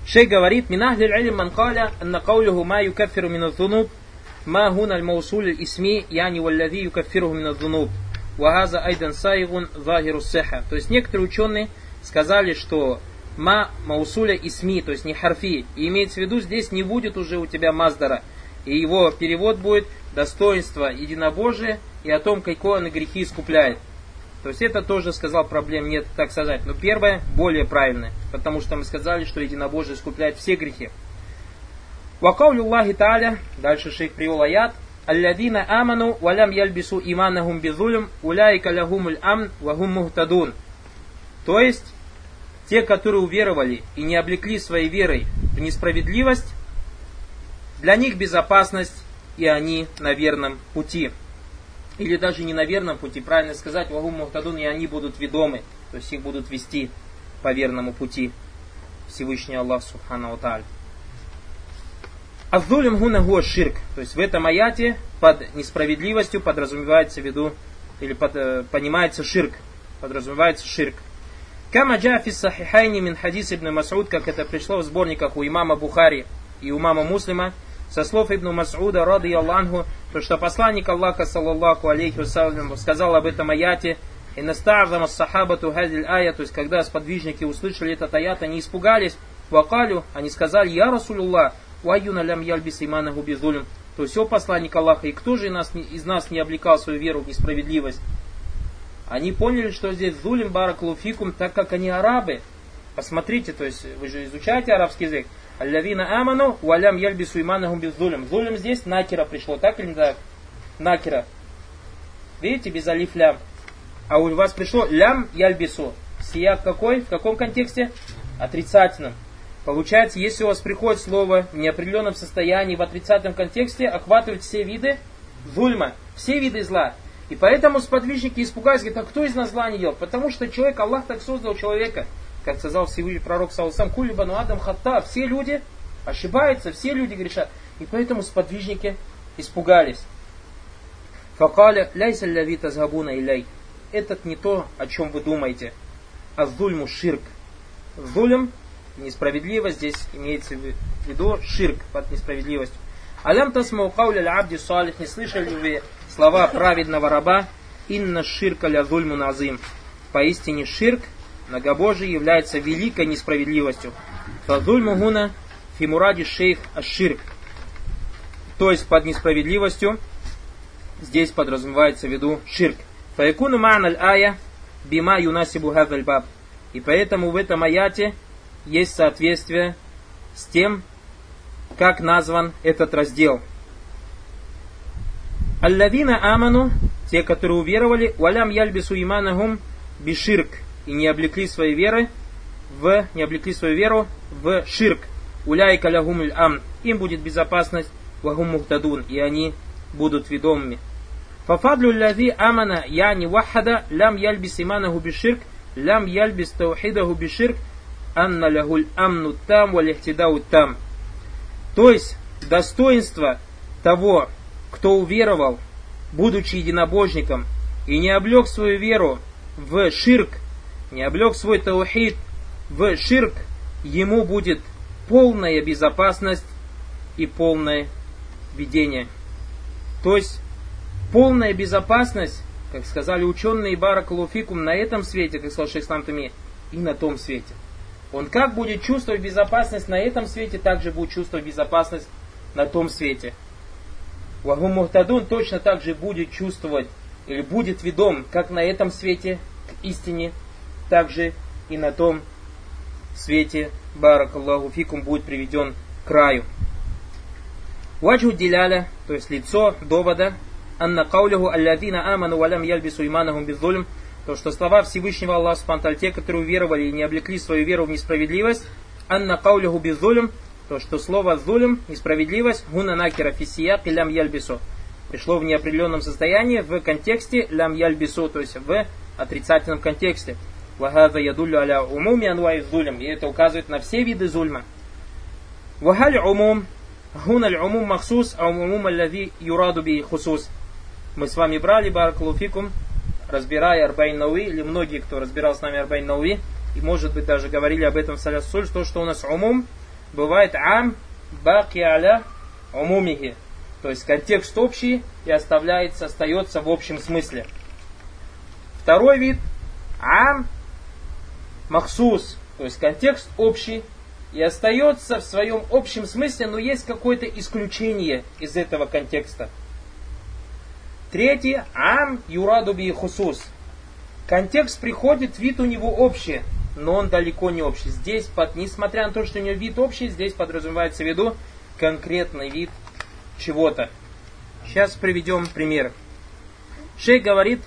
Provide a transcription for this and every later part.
Шейх говорит: «Мин ахлил илм ман каля, анна каулюху ма юкаффиру мин адh-dhunub, ма гуна аль-маусул аль-исми, яни валлади юкаффируху мин адh-dhunub, ва газа айдан сайгун захиру сиха». То есть некоторые ученые сказали, что ма маусуля исми, то есть не харфи, и имеется в виду, здесь не будет уже у тебя маздара, и его перевод будет достоинство единобожия и о том, какое он грехи искупляет. То есть это тоже, сказал, проблем нет, так сказать. Но первое более правильное, потому что мы сказали, что единобожие искупляет все грехи. Вакаулю Аллахи Тааля, дальше шейх привел аят: «Алладина аману валям яльбису иманахум бизулюм, уляйка лягумуль амн вагум мухтадун». То есть, те, которые уверовали и не облекли своей верой в несправедливость, для них безопасность, и они на верном пути. Или даже не на верном пути, правильно сказать, вагум мухтадун, и они будут ведомы, то есть их будут вести по верному пути Всевышний Аллах Субхану ва Тааля. Аззулим гуна гуа ширк, то есть в этом аяте под несправедливостью подразумевается в виду, или понимается ширк, подразумевается ширк. Кама джа фи сахихайни мин хадис ибн Мас'уд, как это пришло в сборниках у имама Бухари и у имама Муслима, со слов ибн Мас'уда, рады Аллаху, то что посланник Аллаха, саллаллаху алейхи вассалям, сказал об этом аяте: «И наста'зама ас-сахабату хазиль ая», то есть когда сподвижники услышали этот аят, они испугались, вакалю, они сказали: «Я Расулуллах, уайюна лям яльбис иманаху бизулюм», то есть, о посланник Аллаха, и кто же из нас не облекал свою веру в несправедливость? Они поняли, что здесь зулим баракалуфикум, так как они арабы. Посмотрите, то есть вы же изучаете арабский язык. Аллавина аману валям яльбису иманахум бизулюм. Зулим здесь накира пришло, так или не так? Накира. Видите, без алиф лям. А у вас пришло лям яльбису. Сияк какой? В каком контексте? Отрицательном. Получается, если у вас приходит слово в неопределенном состоянии, в отрицательном контексте, охватывает все виды зульма, все виды зла. И поэтому сподвижники испугались, говорят: а кто из нас зла не делал? Потому что человек, Аллах так создал человека, как сказал Всевышний пророк саллаллаху кулли бану адам хатта, все люди ошибаются, все люди грешат. И поэтому сподвижники испугались. Факаля ляйса лави тазгабуна иляй. Это не то, о чем вы думаете. А зульму ширк. Зулем, несправедливость, здесь имеется в виду ширк под несправедливостью. Алям тасмау кауля ля-абди салих, не слышали вы слова праведного раба: инна ширка ля зульму назим. Поистине ширк, многобожие, является великой несправедливостью. Фазульму гуна фимуради шейх аш-ширк. То есть под несправедливостью здесь подразумевается в виду ширк. Фаякуну ма'наль ая бима юнасибу хазаль баб. И поэтому в этом аяте есть соответствие с тем, как назван этот раздел. Аллавина аману, те, которые уверовали, валям яльбису иманахум биширк, и не облекли свою веру в ширк. Уляйка лягумуль амн, им будет безопасность, вагум мухтадун, и они будут ведомыми. Фафадлю лави амана яни вахада лям яльбис иманаху биширк, лям яльбис таухидаху биширк, анна лягуль амну там валихтидау там. То есть достоинство того, кто уверовал, будучи единобожником, и не облег свою веру в ширк, не облег свой таухид в ширк, ему будет полная безопасность и полное ведение. То есть полная безопасность, как сказали ученые, баракалуфикум, на этом свете, как сказал шейх Ислам Тайми, и на том свете. Он как будет чувствовать безопасность на этом свете, так же будет чувствовать безопасность на том свете. Вагум мухтадун точно так же будет чувствовать или будет ведом как на этом свете к истине, так же и на том свете, баракаллаху фикум, будет приведен к краю. Ваджу диляля, то есть лицо довода, анна кауляху аллазина аману валям яльбису иманахум беззулм, то, что слова Всевышнего Аллаха Субхану, те, которые уверовали и не облекли свою веру в несправедливость, анна кауляху беззулм, то, что слово зулм, несправедливость, гуна накира фисияк и лям яльбису, пришло в неопределенном состоянии в контексте лям яльбису, то есть в отрицательном контексте. Вахаза ядуллю аля умуми анвай зулм, и это указывает на все виды зульма. Вахаль умум, гуналь умум махсус, а умум аллави юраду би хусус. Мы с вами брали, баракалуфикум, разбирая Арбаин Науи, или многие, кто разбирал с нами Арбаин Науи, и может быть даже говорили об этом в Саляс Суль, то, что у нас умум, бывает ам баки аля умумихи. То есть контекст общий и остается в общем смысле. Второй вид ам махсус. То есть контекст общий и остается в своем общем смысле, но есть какое-то исключение из этого контекста. Третий ам юраду би хусус. Контекст приходит, вид у него общий, но он далеко не общий. Здесь, несмотря на то, что у него вид общий, здесь подразумевается в виду конкретный вид чего-то. Сейчас приведем пример. Шейх говорит: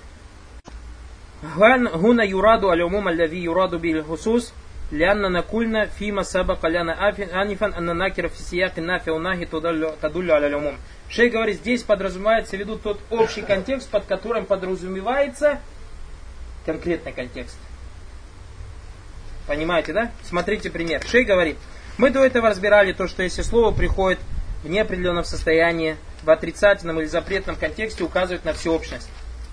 «Хуна юраду аль-умум аль-лави юраду биль-хусус, лянна накульна фима сабака ляна анифан анна накира фи сияки нафи унахи тадуллю аль-умум». Шейх говорит, здесь подразумевается в виду тот общий контекст, под которым подразумевается конкретный контекст. Понимаете, да? Смотрите пример. Шейх говорит, мы до этого разбирали то, что если слово приходит в неопределенном состоянии, в отрицательном или запретном контексте, указывает на всеобщность.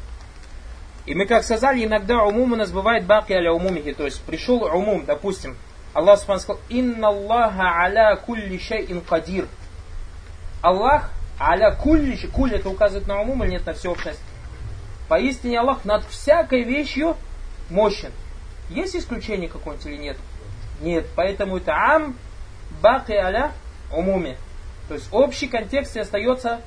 И мы, как сказали, иногда умум у нас бывает баки аля умумихи, то есть пришел умум, допустим, Аллах Субхану сказал: «Инна Аллаха аля кулли шайин кадир». Аллах аля кулли шай, кулли это указывает на умум или нет, на всеобщность? Поистине Аллах над всякой вещью мощен. Есть исключение какое-нибудь или нет? Нет, поэтому это ам баки аля умуми. То есть общий контекст и остается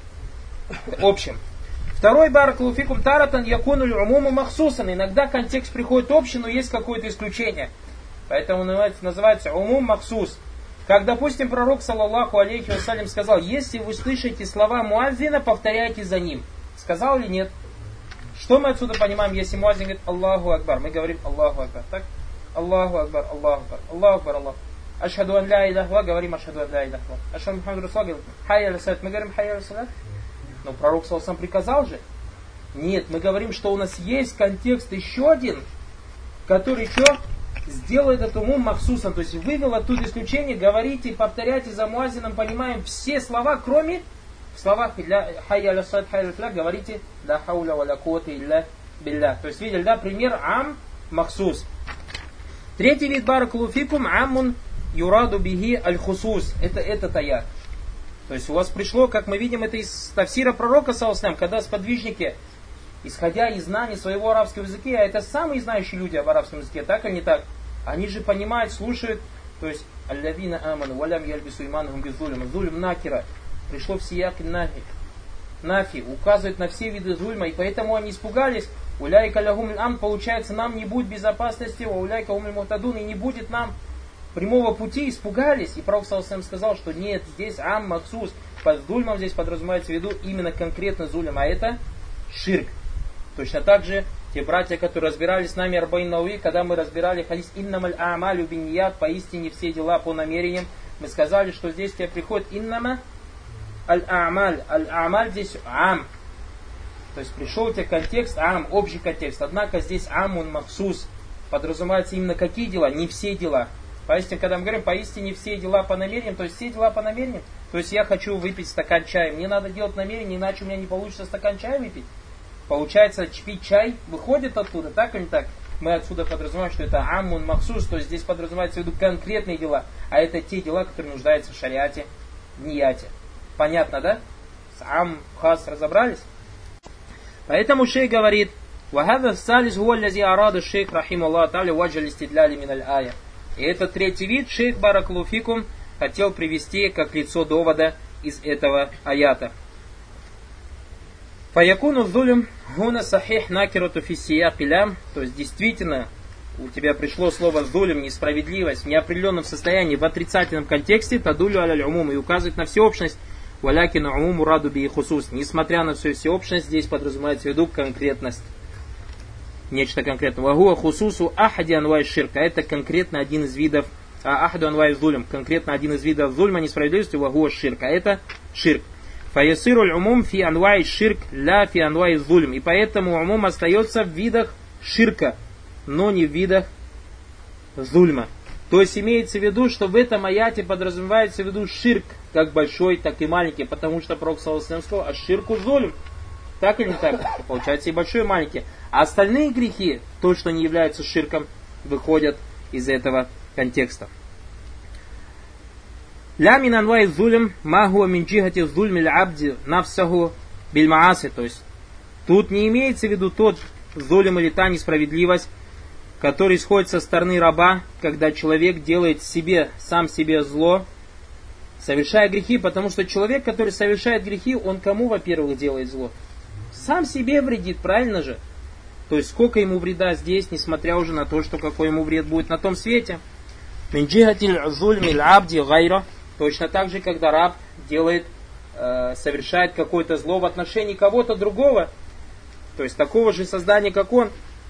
общим. Второй баракалуфикум таратан якунуль умуму махсусан. Иногда контекст приходит общий, но есть какое-то исключение. Поэтому называется умум махсус. Как, допустим, пророк, саллаллаху алейхи вассалям, сказал: если вы слышите слова муаззина, повторяйте за ним. Сказал или нет? Что мы отсюда понимаем, если муаззин говорит Аллаху Акбар? Мы говорим Аллаху Акбар. Так? Аллаху Акбар, Аллаху Акбар, Аллаху Акбар, Аллаху. Ашхаду ан ля иляха, говорим ашхаду ан ля иляха. Ашхаду Мухаммаду Расулуллах, говорим хайя аля салат, мы говорим хайя аля салат. Но пророк сам приказал же. Нет, мы говорим, что у нас есть контекст еще один, который что? Сделает этот умум махсусом. То есть вывел оттуда исключение, говорите, повторяйте за муаззином, понимаем все слова, кроме в словах хайя аля салат, хайя аля флях, говорите ла хауля ва ла куввата илля билля. То есть видели, да, пример ам махсус. Третий вид баракалуфикум аммун юраду бихи аль-хусус. Это этот аят. То есть у вас пришло, как мы видим, это из тафсира пророка, саллаллаху, когда сподвижники, исходя из знаний своего арабского языка, а это самые знающие люди об арабском языке, так или не так, они же понимают, слушают, то есть аллавина аману валям яльбису иманахум беззулюма, зулюм накира, пришло в сияк нафи, указывает на все виды зульма, и поэтому они испугались. Уляйка лягум ам, получается, нам не будет безопасности, уляйка умль мухтадун, и не будет нам прямого пути, испугались. И пророк саллаллаху сказал, что нет, здесь ам махсус, под зульмом здесь подразумевается в виду именно конкретно зульм, а это ширк. Точно так же те братья, которые разбирали с нами Арбаин Науи, когда мы разбирали хадис иннамаль а'малю бинният, поистине все дела по намерениям, мы сказали, что здесь тебе приходит иннама аль-а'маль здесь ам. То есть пришел у тебя контекст ам, общий контекст. Однако здесь амун махсус, подразумевается именно какие дела, не все дела. Поистине, когда мы говорим поистине все дела по намерениям, то есть все дела по намерениям, то есть я хочу выпить стакан чая, мне надо делать намерение, иначе у меня не получится стакан чая выпить. Получается, пить чай выходит оттуда, так или не так? Мы отсюда подразумеваем, что это аммун махсус, то есть здесь подразумевается в виду конкретные дела, а это те дела, которые нуждаются в шариате, в нияте. Понятно, да? С ам, хас разобрались? Поэтому шейх говорит: «Вахада салис хуа лази арада шейх рахим Аллах та'аля ваджа листидляли миналь ая». И этот третий вид шейх баракалуфикум хотел привести как лицо довода из этого аята. Фаякуну зулюм гуна сахих накирату фиссия пилям. То есть действительно у тебя пришло слово зулюм, несправедливость, в неопределенном состоянии, в отрицательном контексте, тадулю аляль умум, и указывает на всеобщность. Валякина умуму раду би хусус. Несмотря на всю всеобщность, здесь подразумевается в виду конкретность. Нечто конкретное. Вагуа хусусу ахади анвай ширка. Это конкретно один из видов ахаду анвай зулюм. Конкретно один из видов зульма, несправедливости, вагуа ширка. Это ширк. Фаясируль умум фи анвай ширк ля фи анвай зульм. И поэтому умум остается в видах ширка, но не в видах зульма. То есть имеется в виду, что в этом аяте подразумевается в виду ширк, как большой, так и маленький, потому что пророк саллаллаху алейхи ва саллям сказал: а ширку зулм. Так или не так? Получается и большой, и маленький. А остальные грехи, то, что не являются ширком, выходят из этого контекста. Ля мин анвай зулим ма хуа мин джихати зульми л-абди нафсаху биль мааси. То есть тут не имеется в виду тот зулим или та несправедливость, который исходит со стороны раба, когда человек делает сам себе зло, совершая грехи, потому что человек, который совершает грехи, он кому, во-первых, делает зло? Сам себе вредит, правильно же? То есть сколько ему вреда здесь, несмотря уже на то, что какой ему вред будет на том свете. Мин джихатиль зульми л-абди гайра. Точно так же, когда раб совершает какое-то зло в отношении кого-то другого, то есть такого же создания, как он,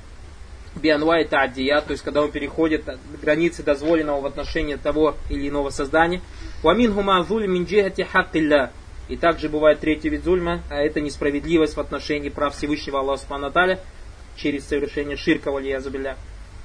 бианвай та'дия, то есть когда он переходит границы дозволенного в отношении того или иного создания. Уамин хума зульм мин джихати хаккилля. И также бывает третий вид зульма, а это несправедливость в отношении прав Всевышнего Аллаха Субхану ва Тааля через совершение ширка валиязу билля.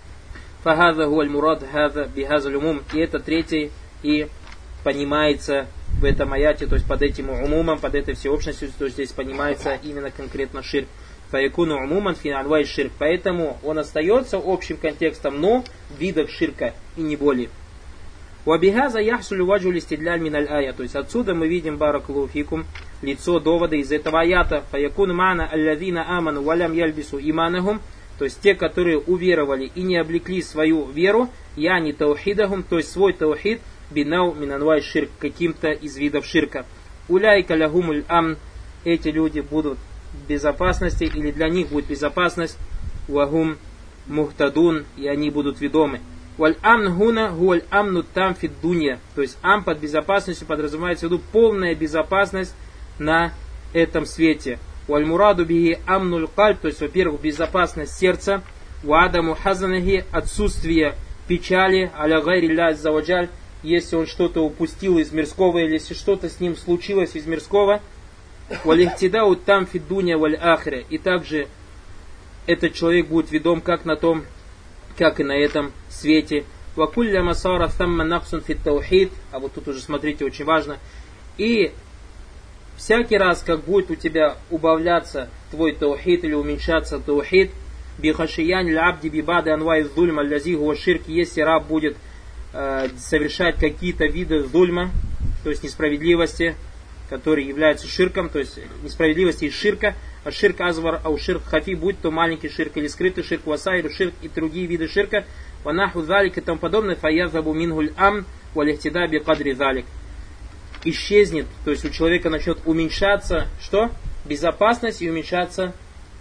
Фахаза гуаль мурад хаза бихаза люмум. И это третий и понимается в этом аяте, то есть под этим умумом, под этой всеобщностью, то есть здесь понимается именно конкретно ширк. Фаякуну умуман фи анвай ширк. Поэтому он остается общим контекстом, но в видах ширка и не более. Уабихаза яхсулю ваджу листидляль миналь ая. То есть отсюда мы видим, баракаллаху фикум, лицо довода из этого аята. Фаякун мана аллазина аману валям яльбису иманахум. То есть те, которые уверовали и не облекли свою веру, яни таухидахум, то есть свой таухид, бинау минанвай ширк, каким-то из видов ширка. Уляйка лягумуль амн, эти люди будут в безопасности, или для них будет безопасность, вагум мухтадун, и они будут ведомы. Валь амн гуна гуаль амну там фид дунья, то есть ам под безопасностью подразумевается в виду полная безопасность на этом свете. Валь мураду биги амнуль кальб, то есть, во-первых, безопасность сердца, вадаму хазанахи, отсутствие печали, аля гайри ля аззаваджаль, если он что-то упустил из мирского, или если что-то с ним случилось из мирского, валихтидау там фиддуня валь ахре, и также этот человек будет ведом как на том, как и на этом свете. Вакулля масара тамма наксун фит таухид, а вот тут уже смотрите, очень важно. И всякий раз, как будет у тебя убавляться твой таухид или уменьшаться таухид, бихашиян л'абди бибады анвай зульма аллази хуа ширк, если раб будет совершать какие-то виды зульма, то есть несправедливости, которые являются ширком, то есть несправедливости из ширка, а ширк азвар, а у ширк хафи, будь то маленький ширк или скрытый ширк, васайру ширк и другие виды ширка, ванаху залик и тому подобное, фаязабу мингуль ам, валихтида би кадри залик. Исчезнет, то есть у человека начнет уменьшаться, что? Безопасность и уменьшаться,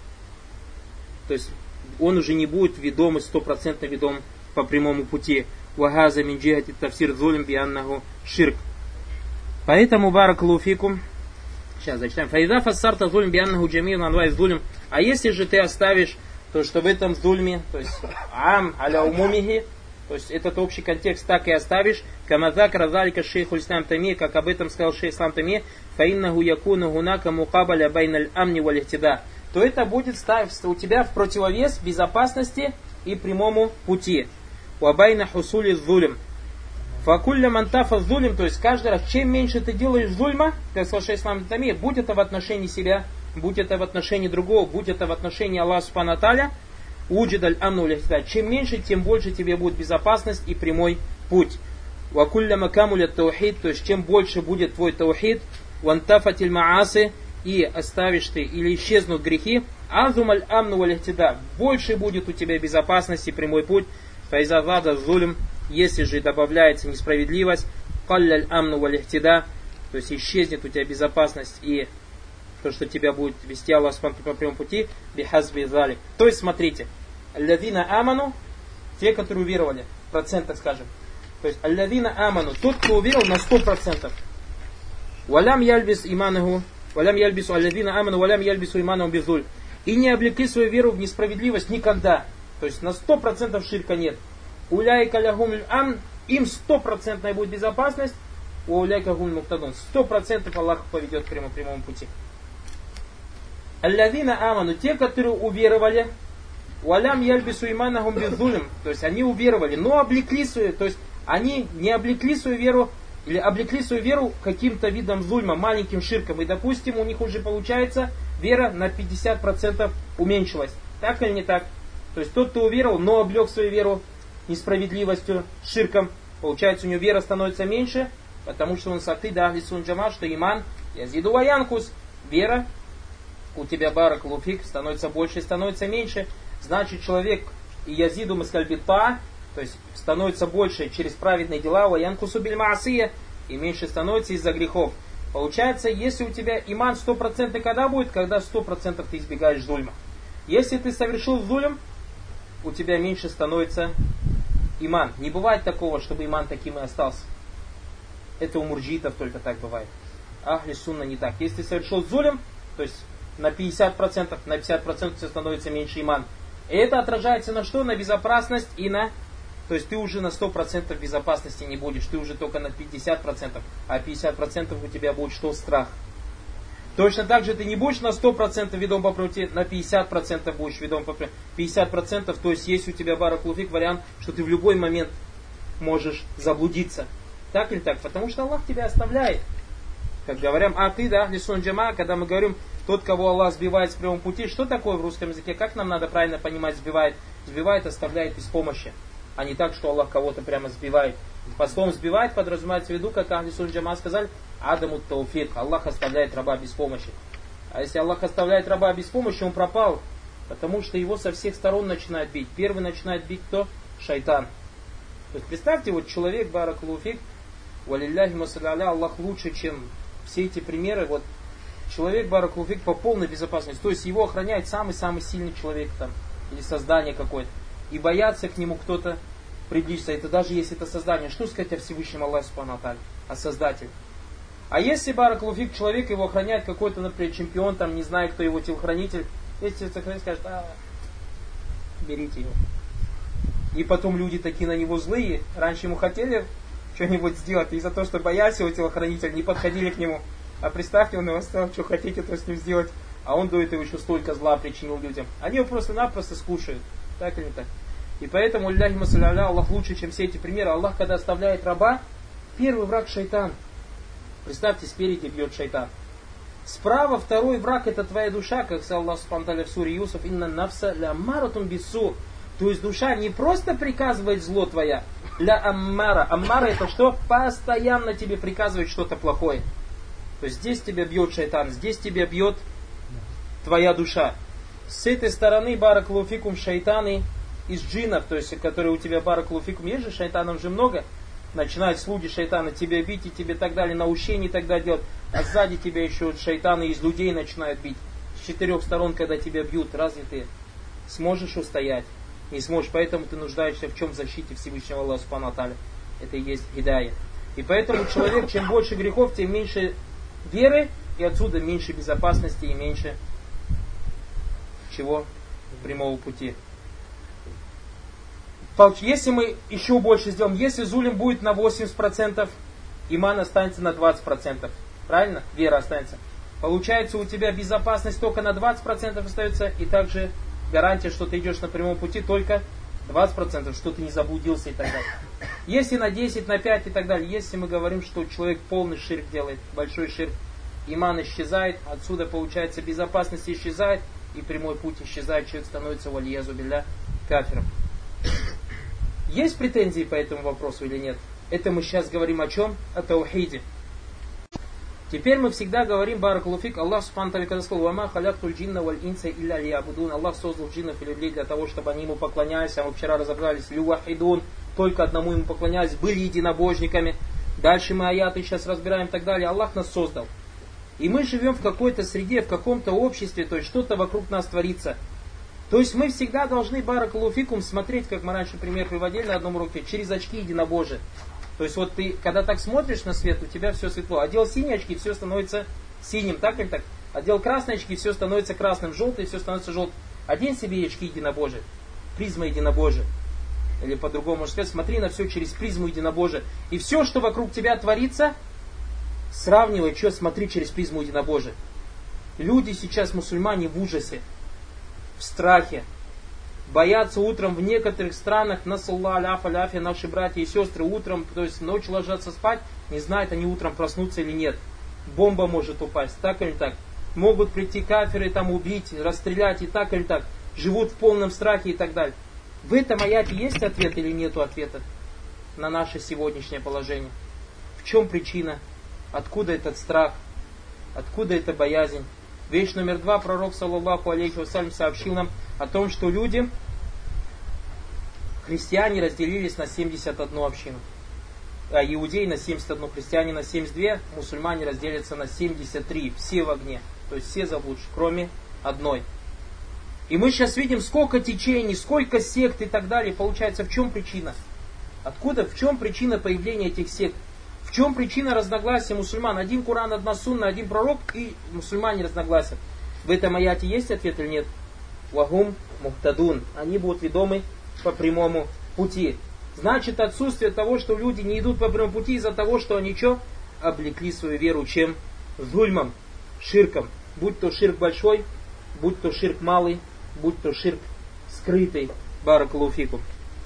то есть он уже не будет ведом и 100% ведом по прямому пути. Вахаза мин джихати тафсир зулим би аннаху ширк. Поэтому баракаллаху фикум. Сейчас зачитаем. Фаиза фассарта зулим би аннаху джамир анвай зулим. А если же ты оставишь то, что в этом зульме, то есть ам аля умумихи, то есть этот общий контекст так и оставишь, камазакра залика шейху ислам Тайми, как об этом сказал шейх ислам Тайми, фаиннаху якуну гунака мукабаля байналь амни валихтида, то это будет ставиться у тебя в противовес безопасности и прямому пути. Уабайна хусули зулим. Факулля мантафа зулим, то есть каждый раз, чем меньше ты делаешь зульма, как сказал шейх ислам Тайми, будь это в отношении себя, будь это в отношении другого, будь это в отношении Аллаха Субхану ва Тааля, уджидаль амну лихта. Чем меньше, тем больше тебе будет безопасность и прямой путь. Вакулля макамуля таухид, то есть чем больше будет твой таухид, вантафатиль мааси, и оставишь ты или исчезнут грехи, азумаль амну валихтида, больше будет у тебя безопасность и прямой путь. Файзавада зулим, если же добавляется несправедливость, калляль амну валихтида, то есть исчезнет у тебя безопасность и то, что тебя будет вести Аллах по прямому пути, бихазби залик. То есть, смотрите, аллазина аману, те, которые уверовали, в процентах скажем. То есть, аллазина аману, тот, кто уверовал на 100%. Валям яльбис иманаху, валям яльбису аллазина аману, валям яльбису иманаху бизуль. И не облекли свою веру в несправедливость никогда. То есть, на 100% ширка нет. Уляйка лягум ам, им 100% будет безопасность, у уляйка гум муктадун. 100% Аллах поведет к прямому пути. Аллазина аману, те, которые уверовали, валям яльбису иманахум бизулим, то есть они уверовали, но облекли свою, то есть они не облекли свою веру, или облекли свою веру каким-то видом зульма, маленьким ширком, и допустим у них уже получается вера на 50% уменьшилась. Так или не так? То есть тот, кто уверовал, но облег свою веру несправедливостью, ширком, получается у него вера становится меньше, Потому что он с акида ахли сунна джама, что иман язиду ва янкус. Вера у тебя баракаллаху фик становится больше и становится меньше. Значит, человек и язиду маскальбита, то есть становится больше через праведные дела, ва янкусу биль маасия, и меньше становится из-за грехов. Получается, если у тебя иман 100% когда будет? Когда 100% ты избегаешь зульма. Если ты совершил зульм, у тебя меньше становится иман. Не бывает такого, чтобы иман таким и остался. Это у мурджитов только так бывает. Ахли сунна не так. Если ты совершил зульм, то есть на 50%, на 50% у тебя становится меньше иман. И это отражается на что? На безопасность и на... То есть ты уже на 100% безопасности не будешь, ты уже только на 50%, а 50% у тебя будет что? Страх. Точно так же ты не будешь на 100% ведом по правоте, на 50% будешь ведом по правоте. 50%, то есть есть у тебя баракаллаху фик вариант, что ты в любой момент можешь заблудиться. Так или так? Потому что Аллах тебя оставляет. Как говорим, акида ахли сунна джама, когда мы говорим, тот, кого Аллах сбивает с прямого пути, что такое в русском языке? Как нам надо правильно понимать сбивает? Сбивает, оставляет без помощи. А не так, что Аллах кого-то прямо сбивает. По словам сбивает подразумевается в виду, как ахли сунна джама сказали, адамут тауфик. Аллах оставляет раба без помощи. А если Аллах оставляет раба без помощи, он пропал. Потому что его со всех сторон начинают бить. Первый начинает бить кто? Шайтан. То есть представьте, вот человек, баракаллаху фик, валилляхи масалля, Аллах лучше, чем все эти примеры. Вот человек, баракаллаху фик, по полной безопасности. То есть его охраняет самый-самый сильный человек там, или создание какое-то. И бояться к нему кто-то приблизиться. Это даже если это создание. Что сказать о Всевышнем Аллахе субхану ва тааля? О Создателе. А если баракаллаху фик, человек его охраняет какой-то, например, чемпион, там, не знаю, кто его телохранитель, если телохранитель скажет, берите его. И потом люди такие на него злые. Раньше ему хотели что-нибудь сделать, и за то, что боялись его телохранителя, не подходили к нему. А представьте, он его сказал, что хотите, то с ним сделать. А он до этого еще столько зла причинил людям. Они его просто-напросто скушают. Так или не так? И поэтому, аллахи масалля, Аллах лучше, чем все эти примеры. Аллах, когда оставляет раба, первый враг шайтан. Представьте, спереди бьет шайтан. Справа второй враг, это твоя душа, как сказал Аллах субхану ва тааля в суре Юсуф, инна нафса ля аммаратун бису. То есть душа не просто приказывает зло твоя, ля аммара. Аммара это что? Постоянно тебе приказывает что-то плохое. То есть здесь тебя бьет шайтан, здесь тебя бьет твоя душа. С этой стороны баракаллаху фикум шайтаны из джиннов, то есть которые у тебя баракаллаху фикум, есть же шайтанов же много, начинают слуги шайтана тебя бить и тебе так далее, наущение тогда делать, а сзади тебя еще шайтаны из людей начинают бить. С 4 сторон, когда тебя бьют, разве ты сможешь устоять? Не сможешь, поэтому ты нуждаешься в чем? В защите Всевышнего Аллаха субхану ва тааля. Это и есть хидая. И поэтому человек, чем больше грехов, тем меньше веры, и отсюда меньше безопасности и меньше чего? Прямого пути. Если мы еще больше сделаем, если зулим будет на 80%, иман останется на 20%. Правильно? Вера останется. Получается, у тебя безопасность только на 20% остается, и также гарантия, что ты идешь на прямом пути, только 20%, что ты не заблудился и так далее. Если на 10, на 5 и так далее, если мы говорим, что человек полный ширк делает, большой ширк, иман исчезает, отсюда получается безопасность исчезает, и прямой путь исчезает, человек становится валиязу билля кафиром. Есть претензии по этому вопросу или нет? Это мы сейчас говорим о чем? О таухиде. Теперь мы всегда говорим, баракаллаху фик, Аллах субхану ва тааля, когда сказал, «Вама халяктуль джинна валь инса илля лиябудун». Аллах создал джиннов и людей для того, чтобы они ему поклонялись, а мы вчера разобрались, лювахидун, только одному ему поклонялись, были единобожниками. Дальше мы аяты сейчас разбираем и так далее. Аллах нас создал. И мы живем в какой-то среде, в каком-то обществе, то есть что-то вокруг нас творится. То есть мы всегда должны, баракаллаху фикум, смотреть, как мы раньше пример приводили на одном уроке, через очки единобожия. То есть вот ты, когда так смотришь на свет, у тебя все светло. Одел синие очки, все становится синим, так или так? Одел красные очки, все становится красным, желтый, все становится желтым. Одень себе очки единобожия, призма единобожия. Или по-другому можно сказать, смотри на все через призму единобожия. И все, что вокруг тебя творится, сравнивай, что смотри через призму единобожия. Люди сейчас, мусульмане, в ужасе, в страхе. Боятся утром в некоторых странах, насалла аляфа, наши братья и сестры утром, то есть ночью ложатся спать, не знают они утром проснуться или нет. Бомба может упасть, так или так. Могут прийти кафиры, там убить, расстрелять и так или так. Живут в полном страхе и так далее. В этом аяте есть ответ или нету ответа на наше сегодняшнее положение? В чем причина, откуда этот страх, откуда эта боязнь. Вещь номер 2, пророк, саллаллаху алейхи вассалям, сообщил нам о том, что люди, христиане разделились на 71 общину. А иудеи на 71, христиане на 72, мусульмане разделятся на 73, все в огне. То есть все заблудшие, кроме одной. И мы сейчас видим, сколько течений, сколько сект и так далее. Получается, в чем причина? Откуда, в чем причина появления этих сект? В чем причина разногласия мусульман? Один Коран, одна сунна, один пророк, и мусульмане разногласят. В этом аяте есть ответ или нет? Вахум мухтадун. Они будут ведомы по прямому пути. Значит, отсутствие того, что люди не идут по прямому пути из-за того, что они что? Облекли свою веру чем? Зульмом, ширком. Будь то ширк большой, будь то ширк малый, будь то ширк скрытый. Баракаллаху фикум.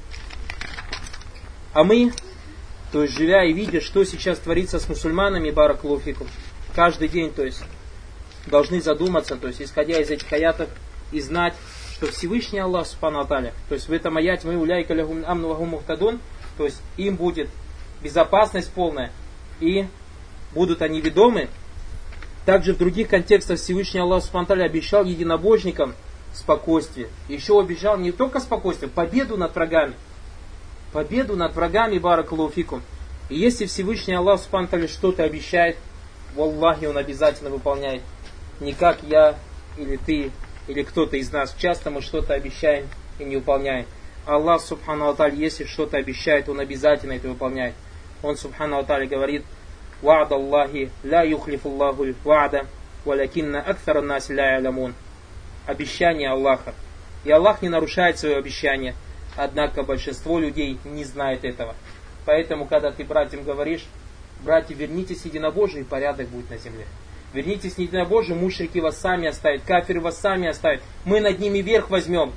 А мы, то есть живя и видя, что сейчас творится с мусульманами, баракаллаху фикум, каждый день, то есть должны задуматься, то есть исходя из этих аятов, и знать, что Всевышний Аллах Субхану ва Тааля, то есть в этом аяте мы уляйка лягум амну вахум мухтадун, то есть им будет безопасность полная, и будут они ведомы. Также в других контекстах Всевышний Аллах Субхану ва Тааля обещал единобожникам спокойствие. Еще обещал не только спокойствие, победу над врагами. Победу над врагами, баракаллаху фикум. И если Всевышний Аллах Субхану ва Тааля что-то обещает, валлахи, он обязательно выполняет. Не как я или ты, или кто-то из нас. Часто мы что-то обещаем и не выполняем. Аллах Субхану ва Тааля, если что-то обещает, он обязательно это выполняет. Он Субхану ва Тааля говорит: «Ва'да Аллахи ла юхлифу Аллаху ва'да, валякинна акthара наси ла ялямун». Обещание Аллаха. И Аллах не нарушает свое обещание. Однако большинство людей не знает этого. Поэтому, когда ты братьям говоришь: братья, вернитесь к единобожию, и порядок будет на земле. Вернитесь к единобожию, мушрики вас сами оставят, кафиры вас сами оставят. Мы над ними верх возьмем.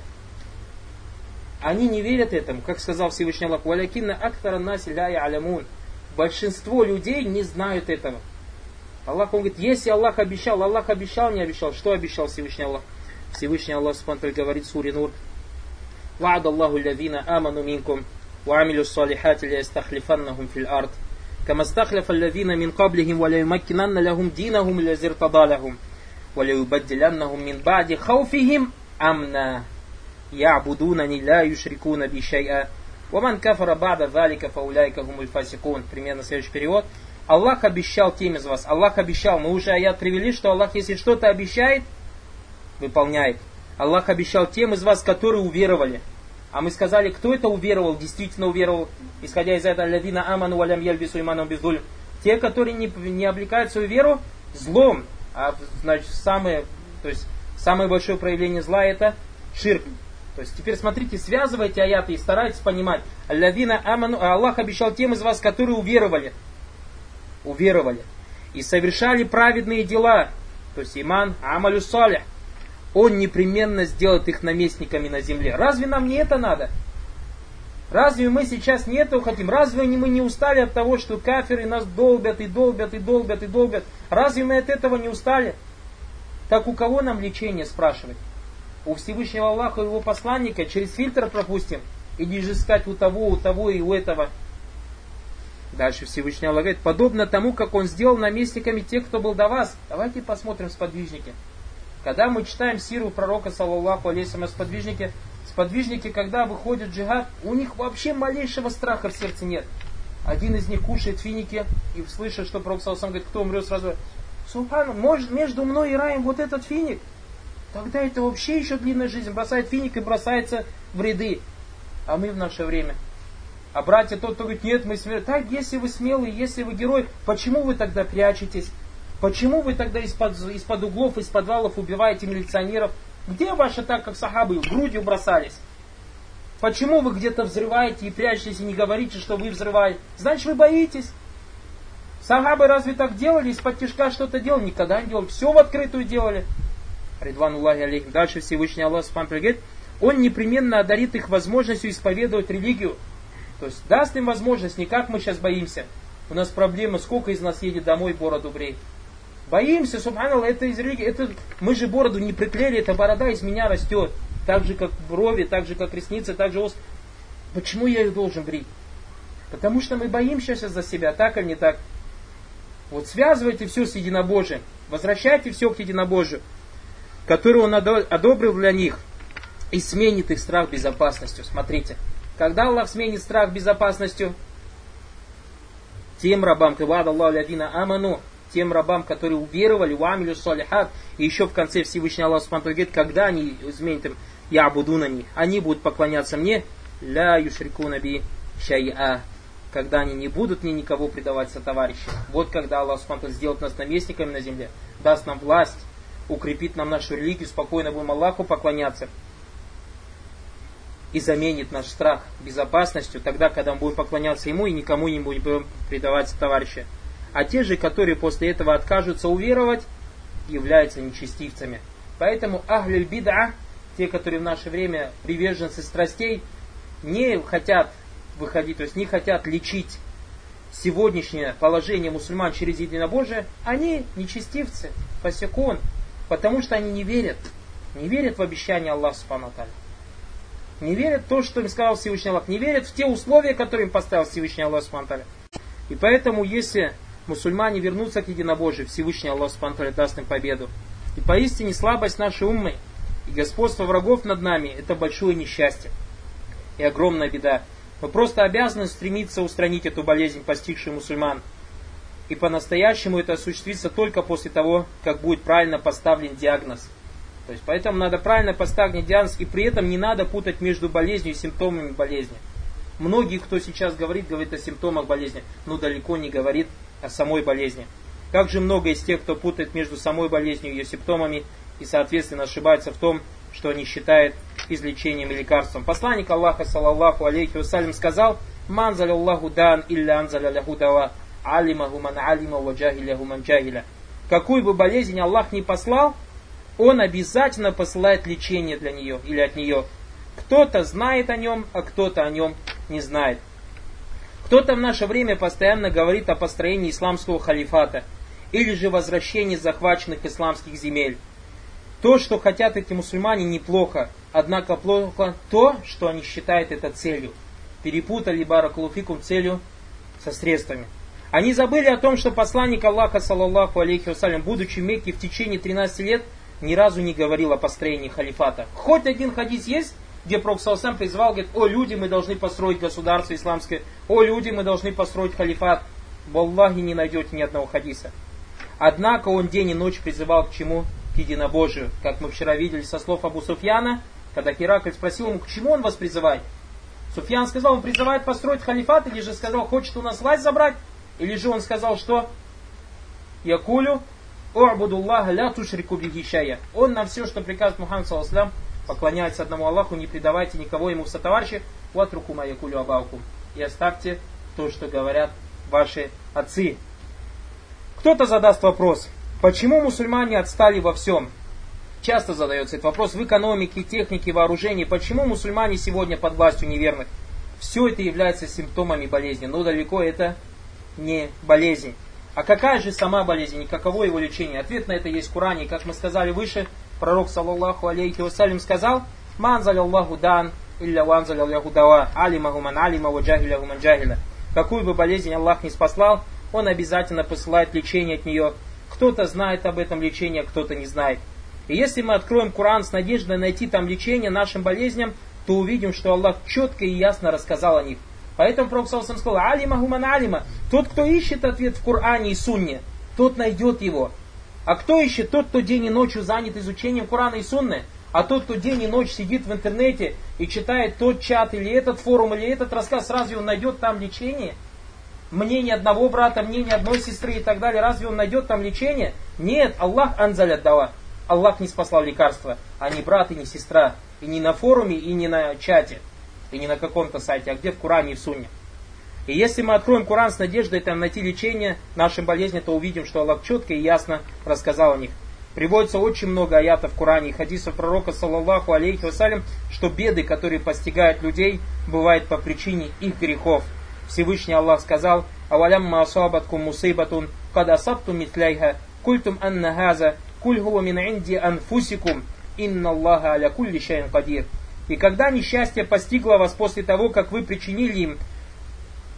Они не верят этому, как сказал Всевышний Аллах: «Валякинна акthара наси ла ялямун». Большинство людей не знают этого. Аллах, он говорит, если Аллах обещал, не обещал. Что обещал Всевышний Аллах? Всевышний Аллах Субхану ва Тааля говорит в суре Нур: «Ва'да Аллаху аллазина аману минкум, ва амилу салихати ля ястахлифаннахум фил ард. كما استخلف الذين من قبلهم وليمكنن لهم دينهم الذي ارتضى لهم وليبدلنهم من بعد خوفهم أمنا يعبدونني لا يشركون بي شيئا ومن كفر بعد ذلك فأولئك هم الفاسقون». Примерно следующий перевод. Аллах обещал тем из вас. Аллах обещал. Мы уже аят привели, что Аллах, если что-то обещает, выполняет. Аллах обещал тем из вас, которые уверовали. А мы сказали, кто это уверовал, действительно уверовал, исходя из этого: «Аллазина аману валям ялбису иманом беззульм». Те, которые не облекают свою веру злом. А значит, самое большое проявление зла — это ширк. То есть теперь смотрите, связывайте аяты и старайтесь понимать. «Аллазина аману», Аллах обещал тем из вас, которые уверовали. И совершали праведные дела. То есть иман, амалю салих. Он непременно сделает их наместниками на земле. Разве нам не это надо? Разве мы сейчас не этого хотим? Разве мы не устали от того, что кафиры нас долбят и долбят и долбят и долбят? Разве мы от этого не устали? Так у кого нам лечение, спрашивать? У Всевышнего Аллаха и его посланника через фильтр пропустим? Или же искать у того и у этого? Дальше Всевышний Аллах говорит: подобно тому, как он сделал наместниками тех, кто был до вас. Давайте посмотрим сподвижники. Когда мы читаем сиру пророка, саллаллаху алейхи ва саллям, сподвижники, когда выходят в джихад, у них вообще малейшего страха в сердце нет. Один из них кушает финики и слышит, что пророк, саллаллаху алейхи ва саллям, говорит: кто умрет сразу? Субхана, может между мной и раем вот этот финик? Тогда это вообще еще длинная жизнь. Бросает финик и бросается в ряды. А мы в наше время. А братья, тот, кто говорит: нет, мы смелые. Так, если вы смелые, если вы герой, почему вы тогда прячетесь? Почему вы тогда из-под углов, из подвалов убиваете милиционеров? Где ваши, так как сахабы, грудью бросались? Почему вы где-то взрываете и прячетесь, и не говорите, что вы взрываете? Значит, вы боитесь. Сахабы разве так делали? Из-под тишка что-то делали? Никогда не делали. Все в открытую делали. Ридвануллахи алейхим. Дальше Всевышний Аллах Субхану ва Тааля говорит: он непременно одарит их возможностью исповедовать религию. То есть даст им возможность, не как мы сейчас боимся. У нас проблема, сколько из нас едет домой бороду бреет. Боимся, субханаллах, это из религии. Мы же бороду не приклеили, эта борода из меня растет. Так же, как брови, так же, как ресницы, так же Почему я их должен брить? Потому что мы боимся сейчас за себя, так или не так? Вот связывайте все с единобожием. Возвращайте все к единобожию, который Он одобрил для них, и сменит их страх безопасностью. Смотрите, когда Аллах сменит страх безопасностью, тем рабам, тем рабам, которые уверовали, уамилю салихат, и еще в конце Всевышний Аллах Субхану говорит, когда они изменят им, я буду на них, они будут поклоняться мне, ля юшрикуна би шай'a, когда они не будут мне никого предавать сотоварища. Вот когда Аллах Субхану сделает нас наместниками на земле, даст нам власть, укрепит нам нашу религию, спокойно будем Аллаху поклоняться и заменит наш страх безопасностью, тогда, когда мы будем поклоняться Ему и никому не будем предавать сотоварища. А те же, которые после этого откажутся уверовать, являются нечестивцами. Поэтому ахлюль бид'а, те, которые в наше время приверженцы страстей, не хотят выходить, то есть не хотят лечить сегодняшнее положение мусульман через единобожие, они нечестивцы, фасикун, потому что они не верят в обещание Аллаха Субхану ва Тааля. Не верят в то, что им сказал Всевышний Аллах, не верят в те условия, которые им поставил Всевышний Аллах Субхану ва Тааля. И поэтому, если мусульмане вернутся к единобожию, Всевышний Аллах Субхану ва Тааля даст им победу. И поистине слабость нашей уммы и господство врагов над нами – это большое несчастье и огромная беда. Мы просто обязаны стремиться устранить эту болезнь, постигшую мусульман. И по-настоящему это осуществится только после того, как будет правильно поставлен диагноз. То есть поэтому надо правильно поставить диагноз, и при этом не надо путать между болезнью и симптомами болезни. Многие, кто сейчас говорит о симптомах болезни, но далеко не говорит о самой болезни. Как же много из тех, кто путает между самой болезнью и ее симптомами, и соответственно ошибается в том, что они считают излечением и лекарством. Посланник Аллаха, саллаллаху алейхи вассалям, сказал: «Манзаля Аллаху дан илля анзаля ляху дава, алимаху ман алима ва джахиляху ман джахиля». Какую бы болезнь Аллах не послал, Он обязательно посылает лечение для нее или от нее. Кто-то знает о нем, а кто-то о нем не знает. Кто-то в наше время постоянно говорит о построении исламского халифата или же возвращении захваченных исламских земель. То, что хотят эти мусульмане, неплохо, однако плохо то, что они считают это целью. Перепутали баракалуфикум целью со средствами. Они забыли о том, что посланник Аллаха, саллаллаху алейхи вассалям, будучи в Мекке в течение 13 лет, ни разу не говорил о построении халифата. Хоть один хадис есть, где Пророк саллаллаху призвал, говорит: «О люди, мы должны построить государство исламское, о люди, мы должны построить халифат». В Аллахе не найдете ни одного хадиса. Однако он день и ночь призывал к чему? К единобожию. Как мы вчера видели со слов Абу Суфьяна, когда Херакль спросил ему, к чему он вас призывает. Суфьян сказал, он призывает построить халифат, или же сказал, хочет у нас власть забрать, или же он сказал, что «Якулю у'будуллаха ля тушрику бихи шай'а». Он на все, что приказывает Мухаммад саллаллаху алейхи ва саллям, поклоняется одному Аллаху, не предавайте никого ему в сотоварищи, ватруку ма якулю абаукум, и оставьте то, что говорят ваши отцы. Кто-то задаст вопрос, почему мусульмане отстали во всем? Часто задается этот вопрос в экономике, технике, вооружении. Почему мусульмане сегодня под властью неверных? Все это является симптомами болезни, но далеко это не болезнь. А какая же сама болезнь и каково его лечение? Ответ на это есть в Коране. И как мы сказали выше, пророк, саллаллаху алейхи вассалям, сказал: «Манзаля Аллаху дан, илля ванзаля Аллаху дава, алимаху ман алима, ва джахиляху ман джахиля». Какую бы болезнь Аллах не спаслал, Он обязательно посылает лечение от нее. Кто-то знает об этом лечении, а кто-то не знает. И если мы откроем Коран с надеждой найти там лечение нашим болезням, то увидим, что Аллах четко и ясно рассказал о них. Поэтому Пророк саллаллаху алейхи ва саллям сказал: «Алимаху ман алима». Тот, кто ищет ответ в Коране и Сунне, тот найдет его. А кто ищет? Тот, кто день и ночью занят изучением Корана и Сунны. А тот, кто день и ночь сидит в интернете и читает тот чат или этот форум или этот рассказ, разве он найдет там лечение? Мнение одного брата, мнение одной сестры и так далее, разве он найдет там лечение? Нет, Аллах анзалят дава. Аллах не спасал лекарства, а не брат и не сестра. И не на форуме, и не на чате, и не на каком-то сайте, а где в Коране и в Сунне. И если мы откроем Коран с надеждой там найти лечение нашим болезням, то увидим, что Аллах четко и ясно рассказал о них. Приводится очень много аятов в Коране и хадисов пророка, саллаллаху алейхи вассалям, что беды, которые постигают людей, бывают по причине их грехов. Всевышний Аллах сказал: «Авалямма асабаткум мусибатун, кад асабтум митляйха, культум анна газа, куль хуа мин инди анфусикум, инна Аллаха аля кулли шайин кадир». И когда несчастье постигло вас после того, как вы причинили им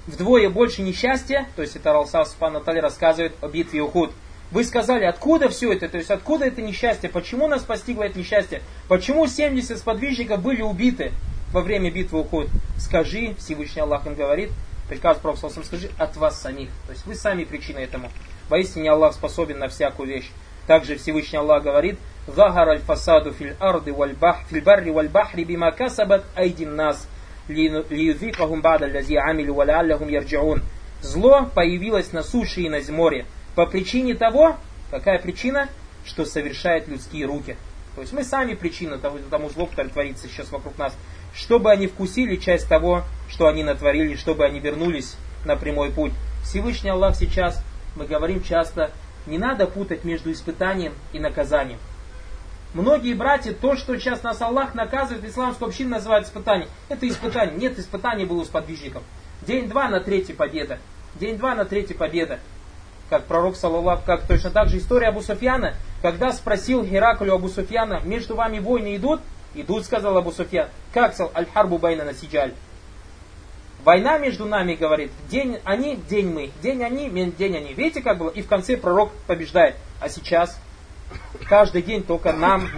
вдвое больше несчастья, то есть это Аллах Субхану ва Тааля рассказывает о битве Ухуд. Вы сказали, откуда все это, то есть откуда это несчастье, почему нас постигло это несчастье, почему 70 сподвижников были убиты во время битвы Ухуд. Скажи, Всевышний Аллах им говорит, приказ Пророку, скажи, от вас самих, то есть вы сами причина этому. Поистине Аллах способен на всякую вещь. Также Всевышний Аллах говорит, «Захар аль-фасаду фил арди фил барри валь бахри бима касабат айдин нас, лиюзикахум бада лази амилю валяллахум ярджиун». Зло появилось на суше и на море по причине того, какая причина, что совершают людские руки. То есть мы сами причина тому злу, которое творится сейчас вокруг нас, чтобы они вкусили часть того, что они натворили, чтобы они вернулись на прямой путь. Всевышний Аллах сейчас, мы говорим часто, не надо путать между испытанием и наказанием. Многие братья, то, что сейчас нас Аллах наказывает, исламскую общину называют испытанием, это испытание. Нет, испытания было у сподвижников. День-два на третьей победа. День-два на третьей победа. Как пророк, саллаллаху, как точно так же история Абу Суфьяна, когда спросил Гераклю Абу Суфьяна, между вами войны идут? Идут, сказал Абу Суфьян. Как сказал, аль-харбу байна насиджаль. Война между нами, говорит, день они, день мы, день они, день они. Видите, как было? И в конце пророк побеждает. А сейчас каждый день только